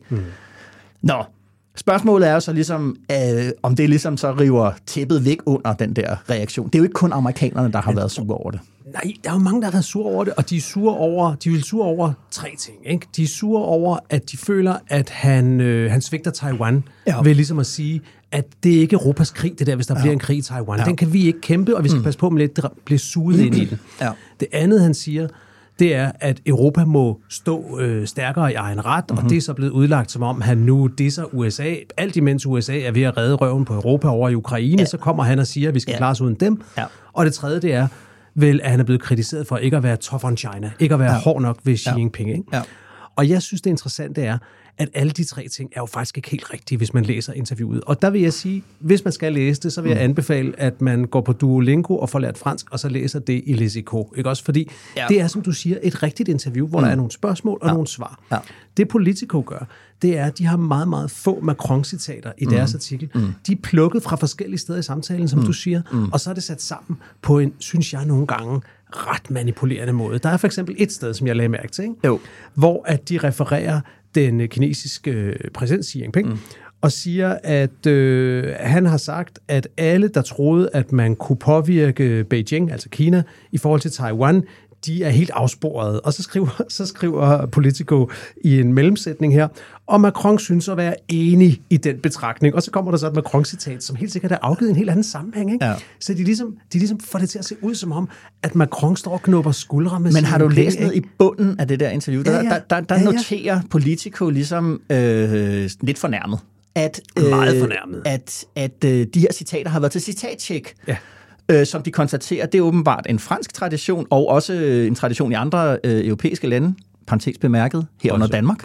Nå, spørgsmålet er jo så ligesom, om det ligesom så river tæppet væk under den der reaktion. Det er jo ikke kun amerikanerne, der har været sure over det. Nej, der er jo mange, der har været sure over det, og de vil sure over 3 ting. Ikke? De er sure over, at de føler, at han svigter Taiwan, ved ligesom at sige, at det er ikke Europas krig, det der, hvis der bliver en krig i Taiwan. Den kan vi ikke kæmpe, og vi skal passe på med lidt at blive suget ind i den. Det andet, han siger, det er, at Europa må stå stærkere i egen ret, og det er så blevet udlagt, som om han nu disser USA. Alt imens USA er ved at redde røven på Europa over i Ukraine, så kommer han og siger, at vi skal klare os uden dem. Og det tredje, det er, vel, at han er blevet kritiseret for ikke at være tough on China, ikke at være hård nok ved Xi Jinping. Ikke? Og jeg synes, det interessante er, at alle de 3 ting er jo faktisk ikke helt rigtige, hvis man læser interviewet. Og der vil jeg sige, hvis man skal læse det, så vil jeg anbefale, at man går på Duolingo og får lært fransk, og så læser det i Lesico. Ikke også? Fordi det er, som du siger, et rigtigt interview, hvor der er nogle spørgsmål og nogle svar. Det Politico gør, det er, at de har meget, meget få Macron-citater i deres artikel. De er plukket fra forskellige steder i samtalen, som du siger, og så er det sat sammen på en, synes jeg nogle gange, ret manipulerende måde. Der er for eksempel et sted, som jeg lagde mærke til, ikke? Hvor at de refererer den kinesiske præsident Xi Jinping, og siger, at han har sagt, at alle, der troede, at man kunne påvirke Beijing, altså Kina, i forhold til Taiwan, de er helt afsporet. Og så skriver Politico i en mellemsætning her, og Macron synes at være enig i den betragtning. Og så kommer der så et Macron-citat, som helt sikkert er afgivet i en helt anden sammenhæng. Ikke? Så de ligesom får det til at se ud som om, at Macron står og knupper skuldre med. Men har du læst ned i bunden af det der interview? Der noterer Politico ligesom lidt fornærmet. Meget fornærmet. At de her citater har været til citatcheck. Som de konstaterer, det er åbenbart en fransk tradition, og også en tradition i andre europæiske lande, parentes bemærket, herunder Danmark,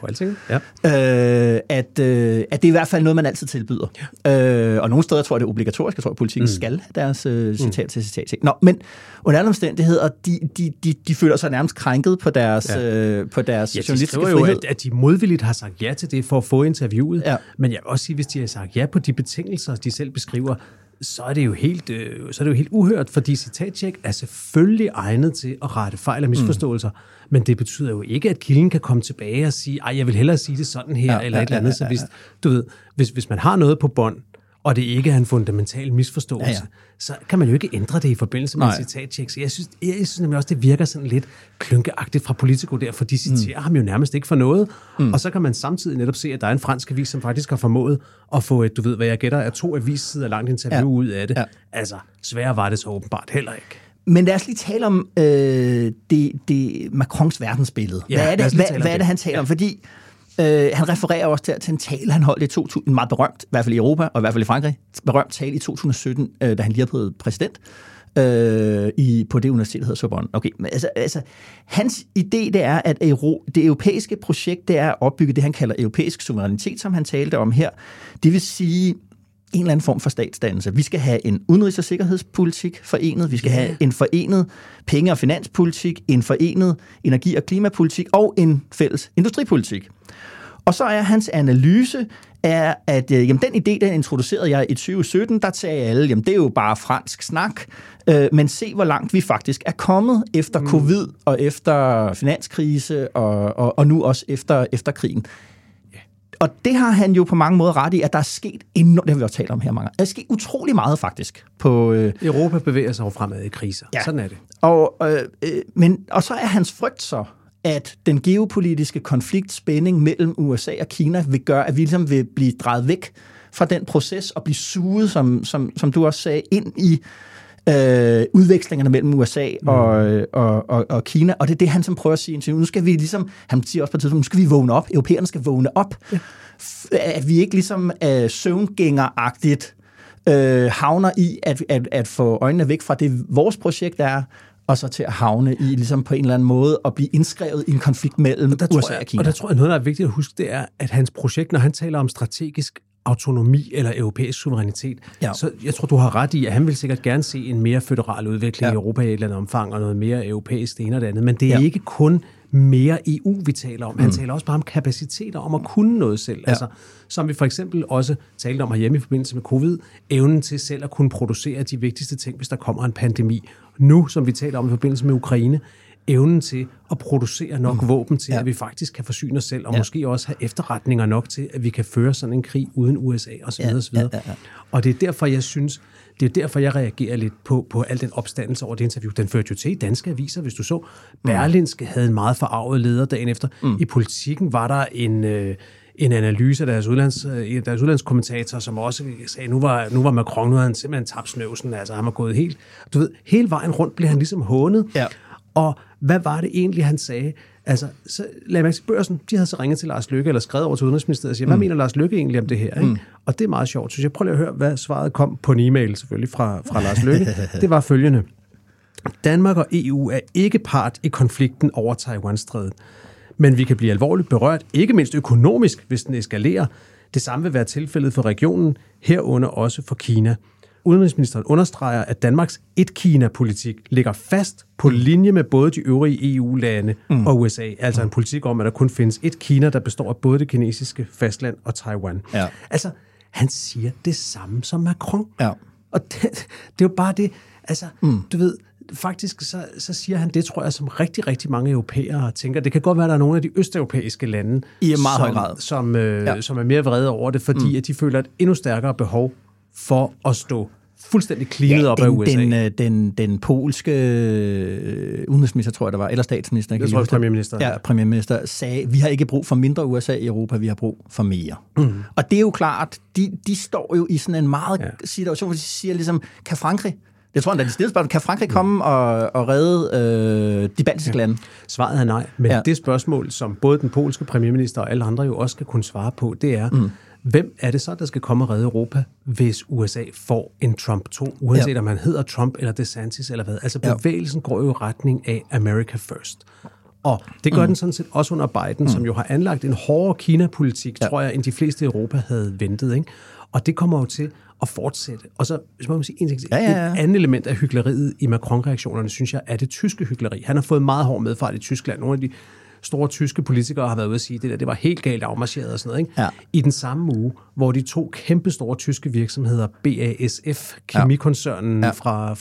at det er i hvert fald noget, man altid tilbyder. Og nogle steder tror jeg, det er obligatorisk. Jeg tror, at politikken skal have deres citat til citat. Nå, men under alle omstændigheder, de føler sig nærmest krænket på deres, journalistiske frihed. Jo, at de modvilligt har sagt ja til det for at få interviewet. Men jeg vil også sige, hvis de har sagt ja på de betingelser, de selv beskriver, så er det jo helt uhørt, fordi citatcheck er selvfølgelig egnet til at rette fejl og misforståelser, men det betyder jo ikke, at kilden kan komme tilbage og sige, jeg vil hellere sige det sådan her, eller et eller andet. Så hvis man har noget på bånd, og det ikke er en fundamental misforståelse, så kan man jo ikke ændre det i forbindelse med en citatcheck. Så jeg synes nemlig også, det virker sådan lidt klynkeagtigt fra Politico der, for de citerer ham jo nærmest ikke for noget. Og så kan man samtidig netop se, at der er en fransk avis, som faktisk har formået at få et, hvad jeg gætter, er 2 avissider langt interview ud af det. Altså, sværere var det så åbenbart heller ikke. Men lad os lige tale om det Macrons verdensbillede. Hvad er det, han taler om? Fordi han refererer også til en tale, han holdt i 2000, en meget berømt, i hvert fald i Europa, og i hvert fald i Frankrig, berømt tale i 2017, da han lige er blevet præsident på det universitet, der hedder Sorbonne. Okay, men altså, hans idé, det er, at det europæiske projekt, det er at opbygge det, han kalder europæisk suverænitet, som han talte om her. Det vil sige en eller anden form for statsdannelse. Vi skal have en udenrigs- og sikkerhedspolitik forenet, vi skal have en forenet penge- og finanspolitik, en forenet energi- og klimapolitik og en fælles industripolitik. Og så er hans analyse, er, at den idé, den introducerede jeg i 2017, der sagde alle, jamen det er jo bare fransk snak, men se, hvor langt vi faktisk er kommet efter covid og efter finanskrise og nu også efter krigen. Og det har han jo på mange måder ret i, at der er sket enormt, det har vi også talt om her mange. Der er sket utrolig meget faktisk. Europa bevæger sig jo fremad i kriser. Ja. Sådan er det. Og så er hans frygt så, at den geopolitiske konfliktspænding mellem USA og Kina vil gøre, at vi ligesom vil blive drejet væk fra den proces og blive suget, som du også sagde, ind i udvekslingerne mellem USA og Kina. Og det er det, han som prøver at sige. Nu skal vi ligesom, han siger også på et tidspunkt, nu skal vi vågne op. Europæerne skal vågne op. Ja. At vi ikke ligesom søvngængeragtigt havner i at få øjnene væk fra det, vores projekt er, og så til at havne i ligesom på en eller anden måde og blive indskrevet i en konflikt mellem USA og Kina. Og der tror jeg, noget, der er vigtigt at huske, det er, at hans projekt, når han taler om strategisk autonomi eller europæisk suverænitet, så jeg tror, du har ret i, at han vil sikkert gerne se en mere føderal udvikling i Europa i et eller andet omfang, og noget mere europæisk det ene og det andet, men det er ikke kun mere EU, vi taler om. Han taler også bare om kapaciteter, om at kunne noget selv. Altså, som vi for eksempel også talte om herhjemme i forbindelse med covid, evnen til selv at kunne producere de vigtigste ting, hvis der kommer en pandemi. Nu, som vi taler om i forbindelse med Ukraine, evnen til at producere nok våben til, at vi faktisk kan forsyne os selv, og måske også have efterretninger nok til, at vi kan føre sådan en krig uden USA osv. Og det er derfor, jeg synes, det er derfor, jeg reagerer lidt på al den opstandelse over det interview. Den førte jo til i danske aviser, hvis du så. Berlingske havde en meget forarvet leder dagen efter. I Politikken var der en analyse af deres udlandskommentator, som også sagde, nu var Macron, nu havde han simpelthen tabt snøvsen, altså han var gået helt, du ved, hele vejen rundt blev han ligesom hånet. Ja. Og hvad var det egentlig, han sagde? Altså, så lad mig til Børsen, de havde så ringet til Lars Løkke, eller skrevet over til Udenrigsministeriet og siger, hvad mener Lars Løkke egentlig om det her? Ikke? Og det er meget sjovt. Så jeg prøver lige at høre, hvad svaret kom på en e-mail, selvfølgelig, fra Lars Løkke. Det var følgende. Danmark og EU er ikke part i konflikten over Taiwan-strædet. Men vi kan blive alvorligt berørt, ikke mindst økonomisk, hvis den eskalerer. Det samme vil være tilfældet for regionen, herunder også for Kina. Udenrigsministeren understreger, at Danmarks et-Kina-politik ligger fast på linje med både de øvrige EU-lande og USA. Altså en politik om, at der kun findes et Kina, der består af både det kinesiske fastland og Taiwan. Ja. Altså, han siger det samme som Macron. Ja. Og det er jo bare det. Altså, du ved, faktisk så siger han det, tror jeg, som rigtig, rigtig mange europæere tænker. Det kan godt være, at der er nogle af de østeuropæiske lande, i meget høj grad, som er mere vrede over det, fordi at de føler et endnu stærkere behov for at stå fuldstændig cleanet op af USA. Den polske udenrigsminister, tror jeg, der var, eller statsminister. Jeg tror, det premierminister. Ja, premierminister sagde, vi har ikke brug for mindre USA i Europa, vi har brug for mere. Og det er jo klart, de står jo i sådan en meget situation, hvor de siger ligesom, kan Frankrig, jeg tror, at de stille spørgsmål, kan Frankrig komme og redde de baltiske lande? Svaret er nej, men det spørgsmål, som både den polske premierminister og alle andre jo også skal kunne svare på, det er, hvem er det så, der skal komme og redde Europa, hvis USA får en Trump 2, uanset om han hedder Trump eller DeSantis eller hvad? Altså bevægelsen går jo i retning af America First. Og det gør den sådan set også under Biden, som jo har anlagt en hårdere Kina-politik, tror jeg, end de fleste i Europa havde ventet. Ikke? Og det kommer jo til at fortsætte. Og så, hvis man må sige en ting, et andet element af hykleriet i Macron-reaktionerne, synes jeg, er det tyske hykleri. Han har fået meget hård medfart i Tyskland. Nogle af de store tyske politikere har været ude at sige, det var helt galt afmarcheret og sådan noget. Ikke? Ja. I den samme uge, hvor de to kæmpestore tyske virksomheder, BASF, kemikoncernen fra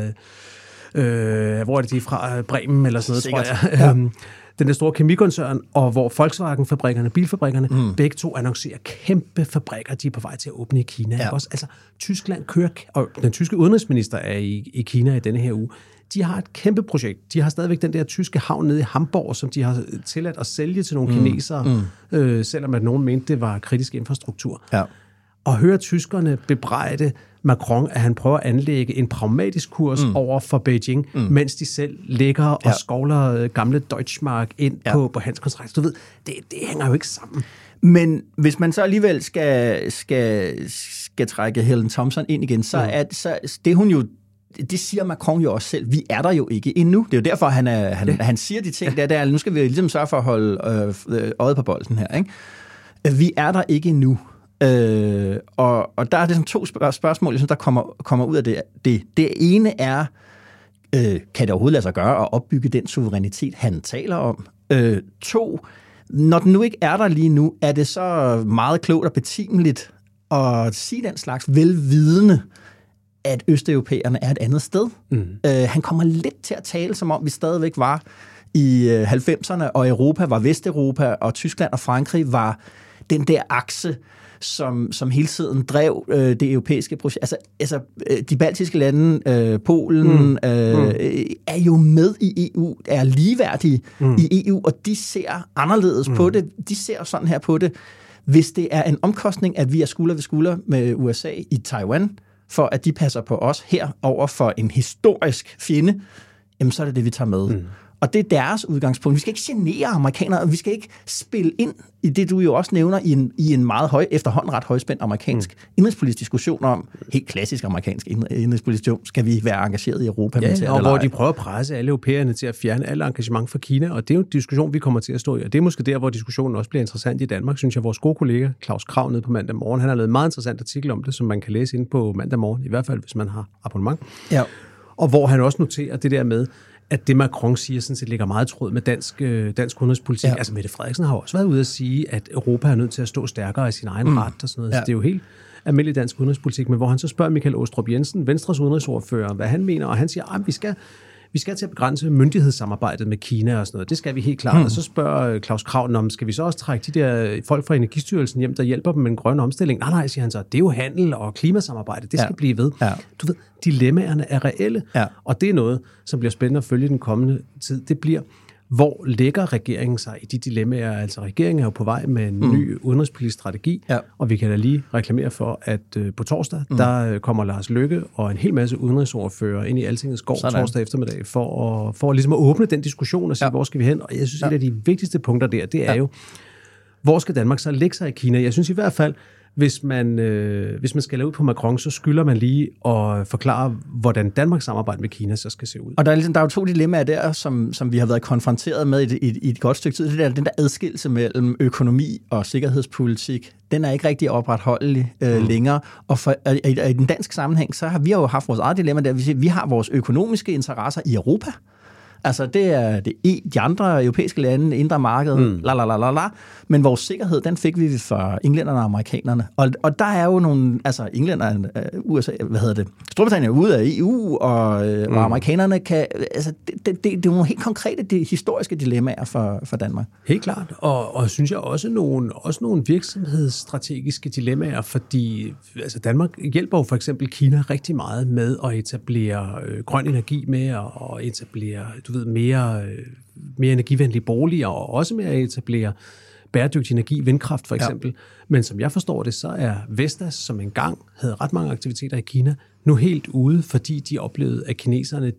hvor er det de fra? Bremen eller sådan noget, sikkert, tror jeg. Den der store kemikoncern, og hvor Volkswagen-fabrikkerne, bilfabrikkerne, begge to annoncerer kæmpe fabrikker, de er på vej til at åbne i Kina. Ja. Også, altså, Tyskland kører, og den tyske udenrigsminister er i Kina i denne her uge. De har et kæmpe projekt. De har stadigvæk den der tyske havn nede i Hamburg, som de har tilladt at sælge til nogle kinesere, selvom at nogen mente, det var kritisk infrastruktur. Ja. Og høre tyskerne bebrejde Macron, at han prøver at anlægge en pragmatisk kurs over for Beijing, mens de selv ligger og skovler gamle Deutschmark ind på hans kontrakt. Du ved, det hænger jo ikke sammen. Men hvis man så alligevel skal trække Helen Thompson ind igen, så det hun jo, det siger Macron jo også selv, vi er der jo ikke endnu. Det er jo derfor, han siger de ting, der nu skal vi ligesom sørge for at holde øjet på bolden her. Ikke? Vi er der ikke endnu. Og der er det sådan to spørgsmål, jeg synes, der kommer ud af det. Det ene er, kan det overhovedet lade sig gøre at opbygge den suverænitet, han taler om? 2, Når den nu ikke er der lige nu, er det så meget klogt og betimeligt at sige den slags velvidende, at østeuropæerne er et andet sted. Han kommer lidt til at tale, som om vi stadigvæk var i 90'erne, og Europa var Vesteuropa, og Tyskland og Frankrig var den der akse, som hele tiden drev det europæiske projekt. Altså de baltiske lande, Polen, er jo med i EU, er ligeværdige i EU, og de ser anderledes på det. De ser sådan her på det. Hvis det er en omkostning, at vi er skulder ved skulder med USA i Taiwan, for at de passer på os her over for en historisk fjende, jamen så er det det, vi tager med. Og det er deres udgangspunkt. Vi skal ikke genere amerikanere, og vi skal ikke spille ind i det, du jo også nævner, i en meget efterhånden ret højspændt amerikansk indrigspolitisk diskussion om, helt klassisk amerikansk indrigspolitisk diskussion, skal vi være engageret i Europa? Ja, og hvor de prøver at presse alle europæerne til at fjerne alle engagement fra Kina, og det er jo en diskussion, vi kommer til at stå i, og det er måske der, hvor diskussionen også bliver interessant i Danmark, synes jeg. Vores gode kollega Claus Krag nede på Mandag Morgen, han har lavet en meget interessant artikel om det, som man kan læse inde på Mandag Morgen, i hvert fald hvis man har abonnement. Ja. Og hvor han også noterer det der med, at det Macron siger, sådan set ligger meget i tråd med dansk udenrigspolitik. Ja. Altså Mette Frederiksen har også været ude at sige, at Europa er nødt til at stå stærkere i sin egen ret og sådan noget. Ja. Så det er jo helt almindelig dansk udenrigspolitik. Men hvor han så spørger Michael Aastrup Jensen, Venstres udenrigsordfører, hvad han mener, og han siger, at vi skal til at begrænse myndighedssamarbejdet med Kina og sådan noget. Det skal vi helt klart. Og så spørger Claus Krag, om skal vi så også trække de der folk fra Energistyrelsen hjem, der hjælper dem med en grøn omstilling? Nej, siger han så. Det er jo handel og klimasamarbejde. Det skal blive ved. Ja. Du ved, dilemmaerne er reelle. Ja. Og det er noget, som bliver spændende at følge den kommende tid. Det bliver, hvor lægger regeringen sig i de dilemmaer? Altså regeringen er jo på vej med en ny udenrigspolitisk strategi, og vi kan da lige reklamere for, at på torsdag, der kommer Lars Løkke og en hel masse udenrigsordfører ind i Altingets gård torsdag eftermiddag, for ligesom at åbne den diskussion og sige, hvor skal vi hen? Og jeg synes, et af de vigtigste punkter det er jo, hvor skal Danmark så lægge sig i Kina? Jeg synes i hvert fald, hvis man skal lade ud på Macron, så skylder man lige at forklare, hvordan Danmarks samarbejde med Kina så skal se ud. Og der er jo to dilemmaer der, som vi har været konfronteret med i et godt stykke tid. Den der adskillelse mellem økonomi og sikkerhedspolitik, den er ikke rigtig opretholdelig længere. Og i den danske sammenhæng, så har vi jo haft vores eget dilemma der. Vi har vores økonomiske interesser i Europa. Altså, det er de andre europæiske lande, indre marked, men vores sikkerhed, den fik vi fra englænderne og amerikanerne. Og der er jo nogle, altså englænderne, USA, Storbritannien er ude af EU, og amerikanerne kan, altså, det er nogle helt konkrete historiske dilemmaer for Danmark. Helt klart, og synes jeg også nogle virksomhedsstrategiske dilemmaer, fordi altså Danmark hjælper jo for eksempel Kina rigtig meget med at etablere grøn energi, med at etablere mere energivenlige boliger, og også med at etablere bæredygtig energi, vindkraft for eksempel. Ja. Men som jeg forstår det, så er Vestas, som engang havde ret mange aktiviteter i Kina, nu helt ude, fordi de oplevede, at kineserne,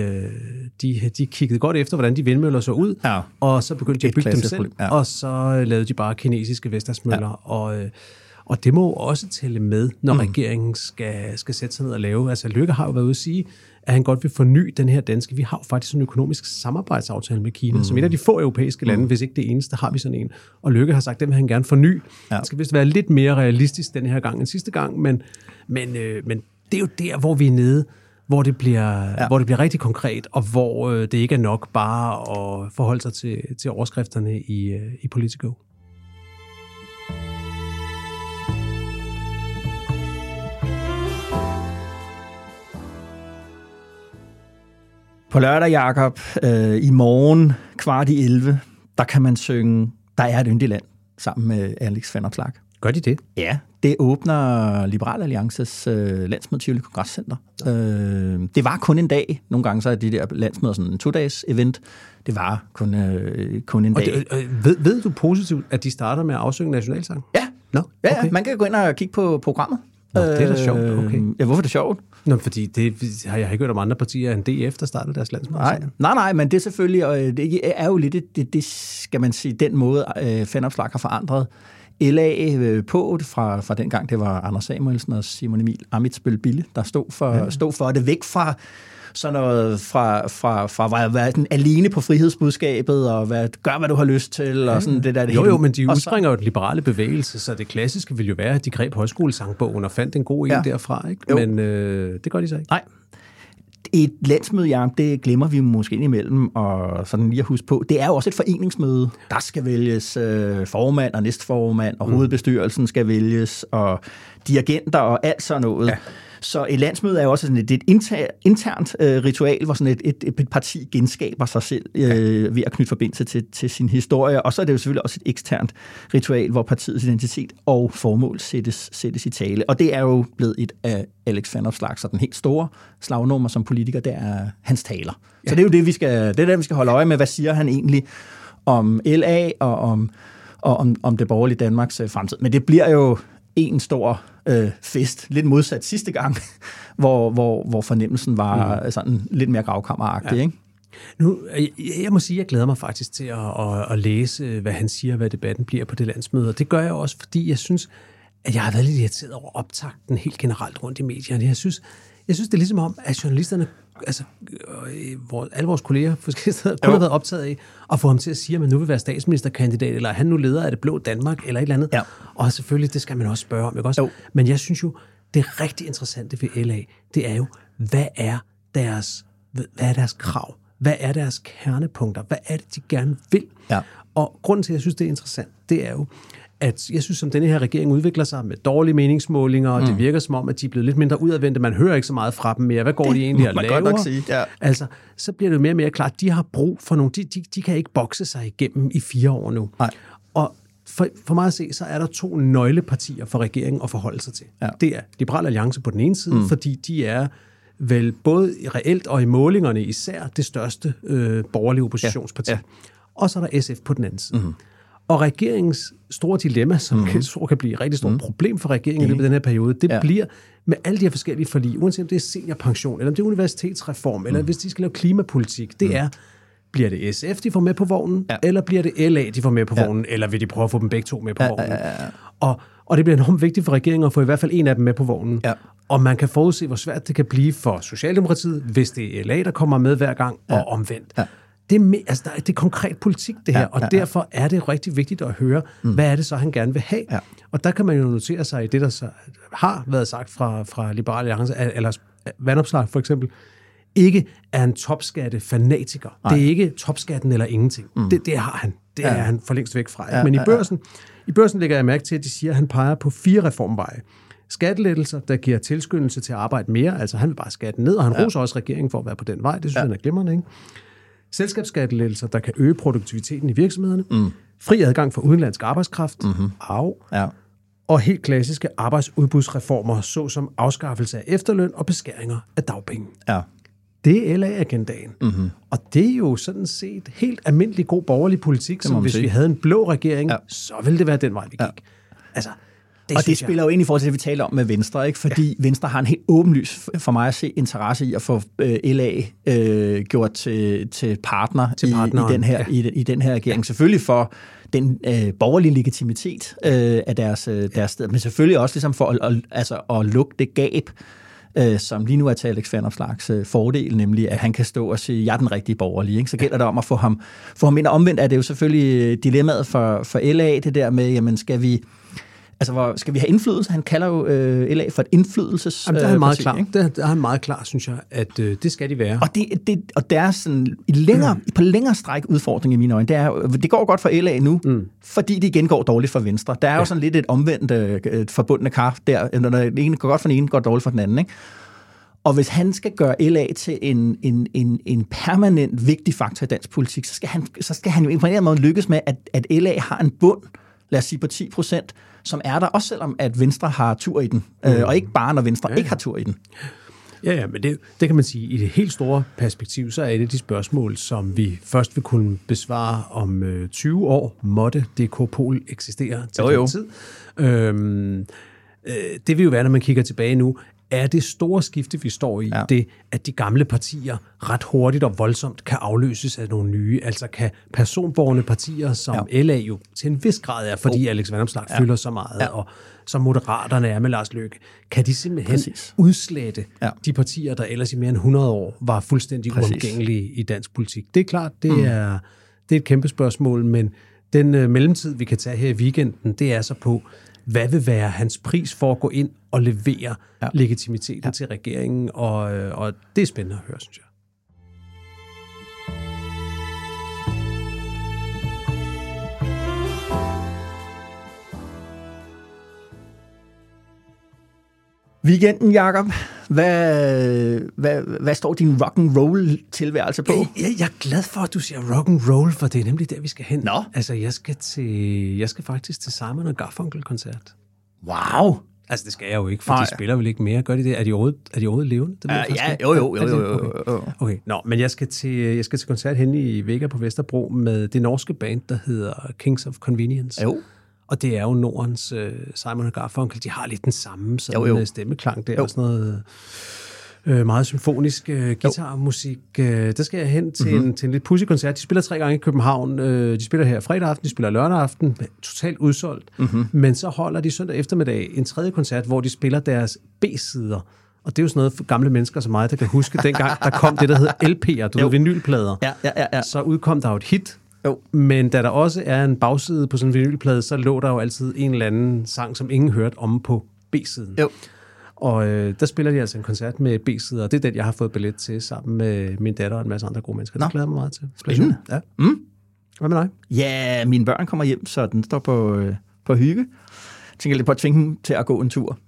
de kiggede godt efter, hvordan de vindmøller så ud, og så begyndte de at bygge dem selv, og så lavede de bare kinesiske Vestas-møller, og det må også tælle med, når regeringen skal sætte sig ned og lave. Altså Løkke har jo været ude at sige, at han godt vil forny den her danske. Vi har jo faktisk en økonomisk samarbejdsaftale med Kina, som et af de få europæiske lande, hvis ikke det eneste, har vi sådan en. Og Løkke har sagt, at den vil han gerne forny. Den skal vist være lidt mere realistisk den her gang end sidste gang, men det er jo der, hvor vi er nede, hvor det bliver rigtig konkret, og hvor det ikke er nok bare at forholde sig til overskrifterne i Politico. På lørdag, Jakob, i morgen, 10:15, der kan man synge Der er et yndigt land, sammen med Alex Vanopslagh. Gør de det? Ja, det åbner Liberal Alliances landsmøde Tivoli Kongresscenter. Det var kun en dag. Nogle gange så er de der landsmøder sådan en 2-dages event. Det var kun en dag. Ved du positivt, at de starter med at afsynge nationalsang? Ja. No? Okay. Ja, man kan gå ind og kigge på programmet. Nå, det er da sjovt. Okay. Ja, hvorfor er det sjovt? Nå, fordi det har jeg ikke hørt om andre partier end DF, der startede deres landsmøde. Nej, men det er selvfølgelig, og det er jo lidt, det skal man sige, den måde, Vanopslagh har forandret LA på fra den gang, det var Anders Samuelsen og Simon Emil Ammitzbøll Bille, der stod for det, væk fra sådan noget fra at være alene på frihedsbudskabet og gør, hvad du har lyst til, og sådan det der. Jo, men de udspringer jo den liberale bevægelse, så det klassiske vil jo være, at de greb højskolesangbogen og fandt en god en derfra, ikke? Men det gør de så ikke. Nej. et landsmøde, ja, det glemmer vi måske indimellem, og sådan lige at huske på, det er jo også et foreningsmøde. Der skal vælges formand og næstformand, og hovedbestyrelsen skal vælges, og dirigenter og alt sådan noget. Ja. Så et landsmøde er jo også sådan et internt ritual, hvor sådan et parti genskaber sig selv ved at knytte forbindelse til sin historie. Og så er det jo selvfølgelig også et eksternt ritual, hvor partiets identitet og formål sættes i tale. Og det er jo blevet et af Alex Vanopslagh, så den helt store slagnummer som politiker, det er hans taler. Ja. Så det er jo det, vi skal holde øje med. Hvad siger han egentlig om LA og om det borgerlige Danmarks fremtid? Men det bliver jo en stor fest, lidt modsat sidste gang, hvor fornemmelsen var sådan lidt mere gravkammeragtig, ikke? Nu, jeg må sige, at jeg glæder mig faktisk til at læse, hvad han siger, hvad debatten bliver på det landsmøde. Og det gør jeg også, fordi jeg synes, at jeg har været lidt irriteret over optakten helt generelt rundt i medierne. Jeg synes, det er ligesom om, at journalisterne, altså alle vores kolleger forskellige steder, kun har været optaget af at få ham til at sige, at man nu vil være statsministerkandidat, eller han nu leder af det blå Danmark, eller et eller andet. Ja. Og selvfølgelig, det skal man også spørge om, ikke også? Men jeg synes jo, det rigtig interessante ved LA, det er jo, hvad er deres krav? Hvad er deres kernepunkter? Hvad er det, de gerne vil? Ja. Og grunden til, at jeg synes, det er interessant, det er jo, at jeg synes, som denne her regering udvikler sig med dårlige meningsmålinger, og det virker som om, at de er blevet lidt mindre udadvendte. Man hører ikke så meget fra dem mere. Hvad går de egentlig og laver? Ja. Altså, så bliver det mere og mere klart, de har brug for nogle... De kan ikke bokse sig igennem i 4 år nu. Nej. Og for mig at se, så er der 2 nøglepartier for regeringen at forholde sig til. Ja. Det er Liberal Alliance på den ene side, fordi de er vel både reelt og i målingerne især det største borgerlige oppositionsparti. Ja. Og så er der SF på den anden side. Og regeringens store dilemma, som kan blive et rigtig stort problem for regeringen i løbet af den her periode, det bliver med alle de her forskellige forlig, uanset om det er seniorpension, eller om det er universitetsreform, eller hvis de skal lave klimapolitik, det er, bliver det SF, de får med på vognen, eller bliver det LA, de får med på vognen, eller vil de prøve at få dem begge 2 med på vognen? Og det bliver enormt vigtigt for regeringen at få i hvert fald en af dem med på vognen. Ja. Og man kan forudse, hvor svært det kan blive for Socialdemokratiet, hvis det er LA, der kommer med hver gang, og omvendt. Ja. Det er konkret politik, det her, og derfor er det rigtig vigtigt at høre, hvad er det så, han gerne vil have. Ja. Og der kan man jo notere sig i det, der så har været sagt fra Liberal Alliance, eller Vanopslagh for eksempel, ikke er en topskattefanatiker. Det er ikke topskatten eller ingenting. Det har han. Det er han for længst væk fra. Men i børsen lægger jeg mærke til, at de siger, at han peger på 4 reformveje. Skattelettelser, der giver tilskyndelse til at arbejde mere, altså han vil bare skatten ned, og han roser også regeringen for at være på den vej. Det synes han er glimrende, ikke? Selskabsskattelettelser, der kan øge produktiviteten i virksomhederne. Fri adgang for udenlandsk arbejdskraft. Og helt klassiske arbejdsudbudsreformer, såsom afskaffelse af efterløn og beskæringer af dagpenge. Ja. Det er LA-agendaen. Og det er jo sådan set helt almindelig god borgerlig politik, som hvis vi havde en blå regering, så ville det være den vej, vi gik. Ja. Altså, det spiller jo ind i forhold til det, vi taler om med Venstre, ikke? Fordi Venstre har en helt åbenlys, for mig at se, interesse i at få LA gjort til partner i den her regering. Selvfølgelig for den borgerlige legitimitet af deres sted, men selvfølgelig også ligesom for at lukke det gab, som lige nu er til Alex Vanopslaghs fordel, nemlig at han kan stå og sige, jeg er den rigtige borgerlige. Ikke? Så gælder det om at få ham ind, og omvendt er det jo selvfølgelig dilemmaet for LA, det der med, jamen skal vi have indflydelse? Han kalder jo LA for et indflydelsesparti. Det er meget klar. Det er meget klar, synes jeg, at det skal de være. Og der er sådan på længere stræk udfordring i mine øjne. Det går godt for LA nu, fordi det igen går dårligt for Venstre. Der er jo sådan lidt et omvendt forbundne kar der. Når det ene går godt for den ene, går dårligt for den anden, ikke? Og hvis han skal gøre LA til en permanent vigtig faktor i dansk politik, så skal han jo på en eller anden måde lykkes med, at LA har en bund, lad os sige på 10%, som er der, også selvom at Venstre har tur i den. Og ikke bare, når Venstre ikke har tur i den. Ja, men det kan man sige, i det helt store perspektiv, så er et af de spørgsmål, som vi først vil kunne besvare om 20 år, måtte DK-Pol eksistere til den tid. Det vil jo være, når man kigger tilbage nu, er det store skifte, vi står i, det, at de gamle partier ret hurtigt og voldsomt kan afløses af nogle nye, altså kan personborgerne partier, som LA jo til en vis grad er, fordi Alex Vanopslagh fylder så meget, og som Moderaterne er med Lars Løkke, kan de simpelthen udslette de partier, der ellers i mere end 100 år var fuldstændig uomgængelige i dansk politik. Det er klart, det er et kæmpe spørgsmål, men Den mellemtid, vi kan tage her i weekenden, det er så på, hvad vil være hans pris for at gå ind og levere legitimiteten til regeringen, og det er spændende at høre, synes jeg. Weekenden, Jacob. Hvad står din rock and roll tilværelse på? Jeg er glad for, at du siger rock and roll, for det er nemlig der, vi skal hen. Nå. Altså, jeg skal faktisk til Simon & Garfunkel-koncert. Wow. Altså, det skal jeg jo ikke, for de spiller vel ikke mere. Gør de det? Er de overhovedet levende? Det Jo. Okay. Nå, men jeg skal til koncert henne i Vega på Vesterbro med det norske band, der hedder Kings of Convenience. Jo. Og det er jo Nordens Simon & Garfunkel. De har lidt den samme sådan, stemmeklang der, og sådan noget meget symfonisk guitarmusik. Der skal jeg hen til, en lidt pudsig koncert. De spiller 3 gange i København. De spiller her fredag aften, de spiller lørdag aften. Totalt udsolgt. Men så holder de søndag eftermiddag en 3. koncert, hvor de spiller deres B-sider. Og det er jo sådan noget for gamle mennesker som mig, der kan huske dengang, der kom det, der hedder LP'er, du ved, vinylplader. Ja. Så udkom der jo et hit. Men da der også er en bagside på sådan en vinylplade, så lå der jo altid en eller anden sang, som ingen hørte om på B-siden. Jo. Og der spiller de altså en koncert med B-sider, og det er den, jeg har fået billet til sammen med min datter og en masse andre gode mennesker. Det glæder mig meget til. Spændende. Ja. Hvad med dig? Ja, mine børn kommer hjem, så den står på hygge. Jeg tænker lidt på at tvinge dem til at gå en tur.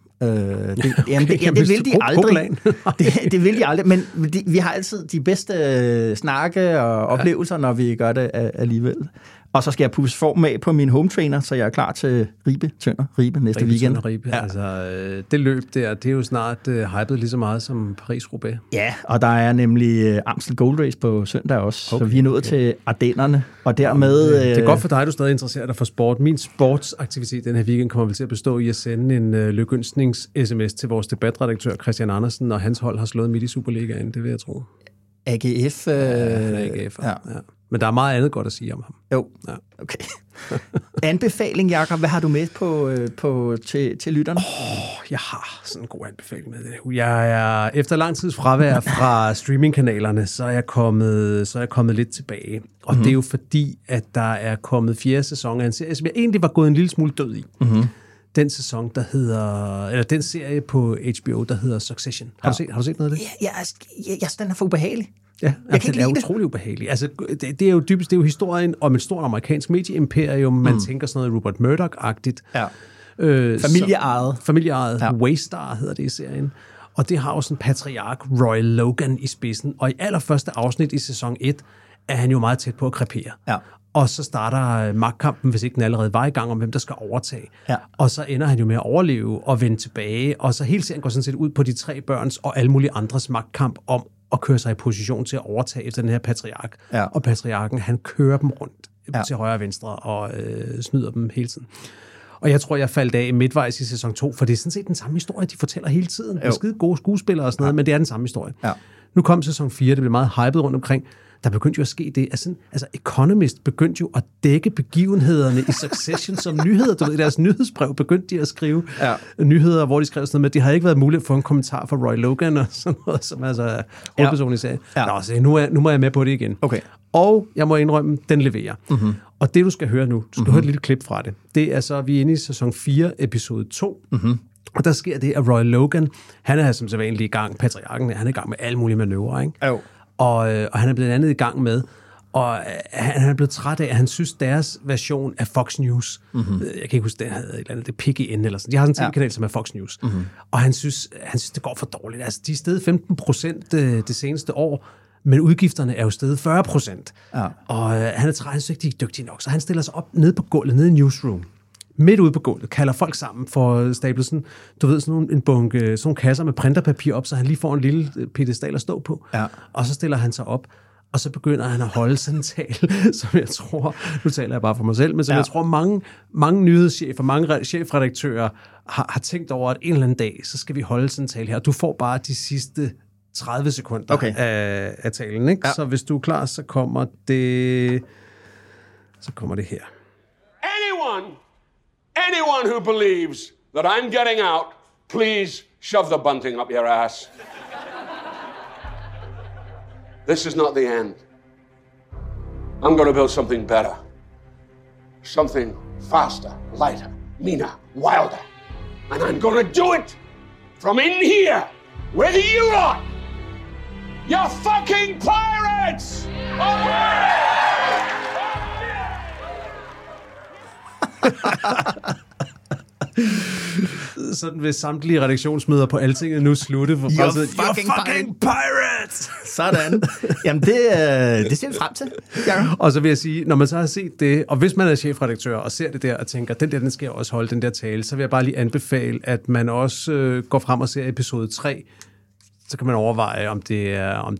Det vil de aldrig. Det vil de aldrig, men vi har altid de bedste snakke og oplevelser, når vi gør det alligevel. Og så skal jeg pusse form af på min home trainer, så jeg er klar til Ribe næste weekend. Ribe. Ja. Altså, det løb der, det er jo snart hypet lige så meget som Paris-Roubaix. Ja, og der er nemlig Amstel Gold Race på søndag også, så vi er nået til Ardennerne, og dermed... Det er godt for dig, du stadig interesserer dig for sport. Min sportsaktivitet den her weekend kommer vel til at bestå i at sende en lykønsknings-sms til vores debatredaktør Christian Andersen, og hans hold har slået midt i Superligaen, det vil jeg tro. AGF. AGF, ja. Men der er meget andet godt at sige om ham. Jo, okay. Anbefaling, Jacob, hvad har du med til lytterne? Jeg har sådan en god anbefaling med det. Jeg er efter lang tids fravær fra streamingkanalerne, så er jeg kommet lidt tilbage. Og det er jo fordi, at der er kommet 4. sæson af en serie, som jeg egentlig var gået en lille smule død i. Den sæson, den serie på HBO, der hedder Succession. Har du set noget af det? Ja, den er for ubehagelig. Ja, det er utrolig ubehageligt. Altså, det er jo typisk, det er jo historien om et stort amerikansk medieimperium. Man tænker sådan noget Rupert Murdoch-agtigt. Ja. Familieejet. Ja. Waystar hedder det i serien. Og det har jo sådan en patriark, Roy Logan, i spidsen. Og i allerførste afsnit i sæson 1 er han jo meget tæt på at krepere. Ja. Og så starter magtkampen, hvis ikke den allerede var i gang, om hvem der skal overtage. Ja. Og så ender han jo med at overleve og vende tilbage. Og så hele serien går sådan set ud på de 3 børns og alle mulige andres magtkamp om at køre sig i position til at overtage efter den her patriark. Ja. Og patriarken, han kører dem rundt til højre og venstre og snyder dem hele tiden. Og jeg tror, jeg faldt af midtvejs i sæson 2, for det er sådan set den samme historie, de fortæller hele tiden. Det er skide gode skuespillere og sådan noget, men det er den samme historie. Ja. Nu kom sæson 4, det blev meget hypet rundt omkring. Der begyndte jo at ske det. Altså Economist begyndte jo at dække begivenhederne i Succession som nyheder. Du ved, i deres nyhedsbrev begyndte de at skrive nyheder, hvor de skrev sådan noget med, at det har ikke været muligt at få en kommentar fra Roy Logan og sådan noget, som altså hovedpersonen i serien. Nå, så nu må jeg med på det igen. Okay. Og jeg må indrømme, den leverer. Og det, du skal høre nu, du skal høre et lille klip fra det. Det er så, vi er inde i sæson 4, episode 2. Og der sker det, at Roy Logan, han er som sædvanlig i gang, patriarken, han er i gang med alle mulige manøvrer, ikke? Jo. Og han er blandt andet i gang med, og han er blevet træt af, at han synes, deres version af Fox News, jeg kan ikke huske, det hedder et eller andet, det PGN eller sådan, de har sådan en tv-kanal, som er Fox News, og han synes, det går for dårligt. Altså, de er steget 15% det seneste år, men udgifterne er jo steget 40%. Ja. Og han er træt, han synes ikke, de er dygtige nok, så han stiller sig op nede på gulvet, nede i newsroom, midt ude på gulvet, kalder folk sammen for stablet du ved, sådan en bunke, sådan nogle kasser med printerpapir op, så han lige får en lille pedestal at stå på. Ja. Og så stiller han sig op, og så begynder han at holde sådan en tale, som jeg tror, nu taler jeg bare for mig selv, men som jeg tror, mange nyhedschefer, mange chefredaktører har tænkt over, at en eller anden dag, så skal vi holde sådan en tale her. Du får bare de sidste 30 sekunder af talen, ikke? Ja. Så hvis du er klar, så kommer det her. Anyone who believes that I'm getting out, please shove the bunting up your ass. This is not the end. I'm going to build something better. something faster, lighter, meaner, wilder. And I'm gonna do it from in here, whether you are. You're fucking pirates! Sådan vil samtlige redaktionsmøder på Altinget nu slutte. For You're fucking pirates! Sådan. Jamen, det ser vi frem til. Ja. Og så vil jeg sige, når man så har set det, og hvis man er chefredaktør og ser det der og tænker, den skal jeg også holde, den der tale, så vil jeg bare lige anbefale, at man også går frem og ser episode 3. Så kan man overveje, om det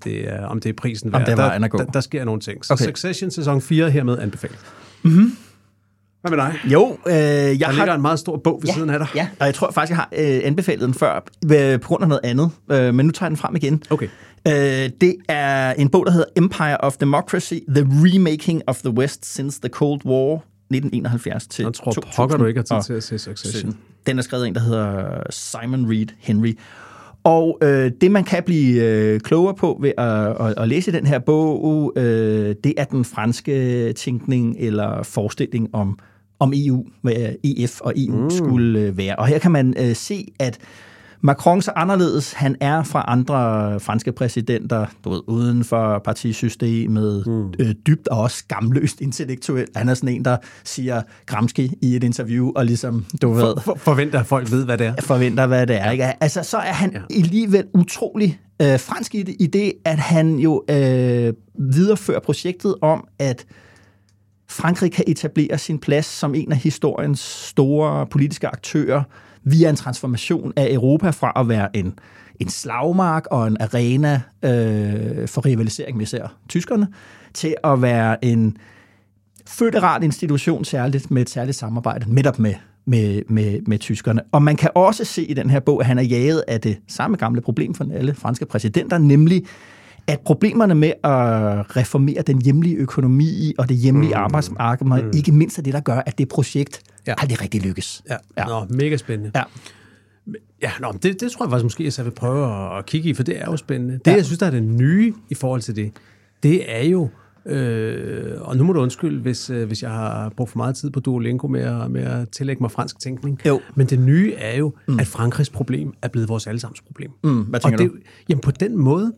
er prisen værd. Om det er vejen at gå. Der sker nogle ting. Så Okay. Succession sæson 4 hermed anbefalet. Mm-hmm. Hvad med dig? Jo, der ligger en meget stor bog ved siden af dig. Ja, og jeg tror faktisk, jeg har anbefalet den før, på grund af noget andet. Men nu tager jeg den frem igen. Okay. Det er en bog, der hedder Empire of Democracy, The Remaking of the West Since the Cold War, 1971 til 2000. Jeg tror, pokker du ikke har tid til at se Succession. Den er skrevet af en, der hedder Simon Reed Henry. Og det, man kan blive klogere på ved at læse den her bog, det er den franske tænkning eller forestilling om EU, hvad EF og EU skulle være. Og her kan man se, at Macron så anderledes, han er fra andre franske præsidenter, du ved, uden for partisystemet, dybt og også skamløst intellektuelt. Han er sådan en, der siger Gramsci i et interview, og ligesom, du ved... Forventer, at folk ved, hvad det er. Forventer, hvad det er, ikke? Altså, så er han alligevel utrolig fransk i det, at han jo viderefører projektet om, at Frankrig kan etablere sin plads som en af historiens store politiske aktører via en transformation af Europa fra at være en slagmark og en arena for rivalisering med især tyskerne, til at være en føderal institution særligt med et særligt samarbejde netop med tyskerne. Og man kan også se i den her bog, at han er jaget af det samme gamle problem for alle franske præsidenter, nemlig at problemerne med at reformere den hjemlige økonomi og det hjemlige arbejdsmarked, ikke mindst er det, der gør, at det projekt aldrig rigtig lykkes. Ja. Nå, mega spændende. Ja. Ja, det tror jeg faktisk måske, jeg vil prøve at kigge i, for det er jo spændende. Det, jeg synes, der er det nye i forhold til det er jo, og nu må du undskylde, hvis jeg har brugt for meget tid på Duolingo med at tillægge mig fransk tænkning, men det nye er jo, at Frankrigs problem er blevet vores allesammens problem. Hvad tænker du? Jamen på den måde,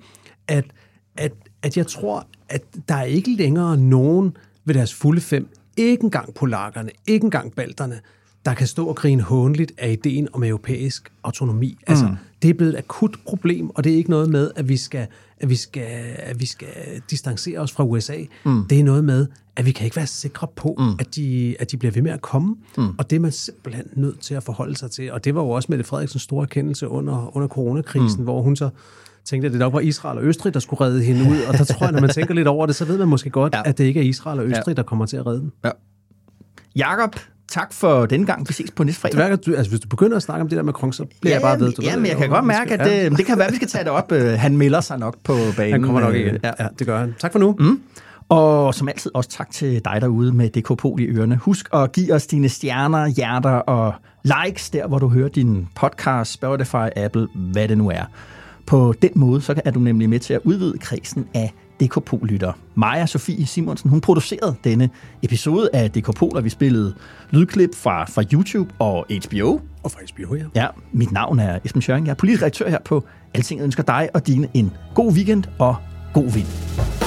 at jeg tror, at der er ikke længere nogen ved deres fulde 5, ikke engang polakkerne, ikke engang balterne, der kan stå og grine hånligt af ideen om europæisk autonomi. Altså, det er blevet et akut problem, og det er ikke noget med, at vi skal distancere os fra USA. Det er noget med, at vi kan ikke være sikre på, at de bliver ved med at komme, og det er man simpelthen nødt til at forholde sig til. Og det var jo også Mette Frederiksens store erkendelse under coronakrisen, hvor hun så tænkte, at det nok var Israel og Østrig, der skulle redde hende ud, og der tror jeg, når man tænker lidt over det, så ved man måske godt, at det ikke er Israel og Østrig, der kommer til at redde den. Ja. Jakob, tak for denne gang. Vi ses på næste fredag. Hvis du begynder at snakke om det der med Macron, så bliver jeg bare ved. Men jeg kan godt mærke, at det kan være, at vi skal tage det op. Han melder sig nok på banen. Han kommer nok igen. Ja, det gør han. Tak for nu. Og som altid også tak til dig derude med DK Pol i ørerne. Husk at give os dine stjerner, hjerter og likes der, hvor du hører din podcast, Spotify, Apple, hvad det nu er. På den måde, så er du nemlig med til at udvide kredsen af DK Pol-lyttere. Maja Sofie Simonsen, hun producerede denne episode af DK Pol, og vi spillede lydklip fra YouTube og HBO. Og fra HBO, ja. Ja, mit navn er Esben Schøring. Jeg er politisk redaktør her på Altinget. Jeg ønsker dig og dine en god weekend og god vind.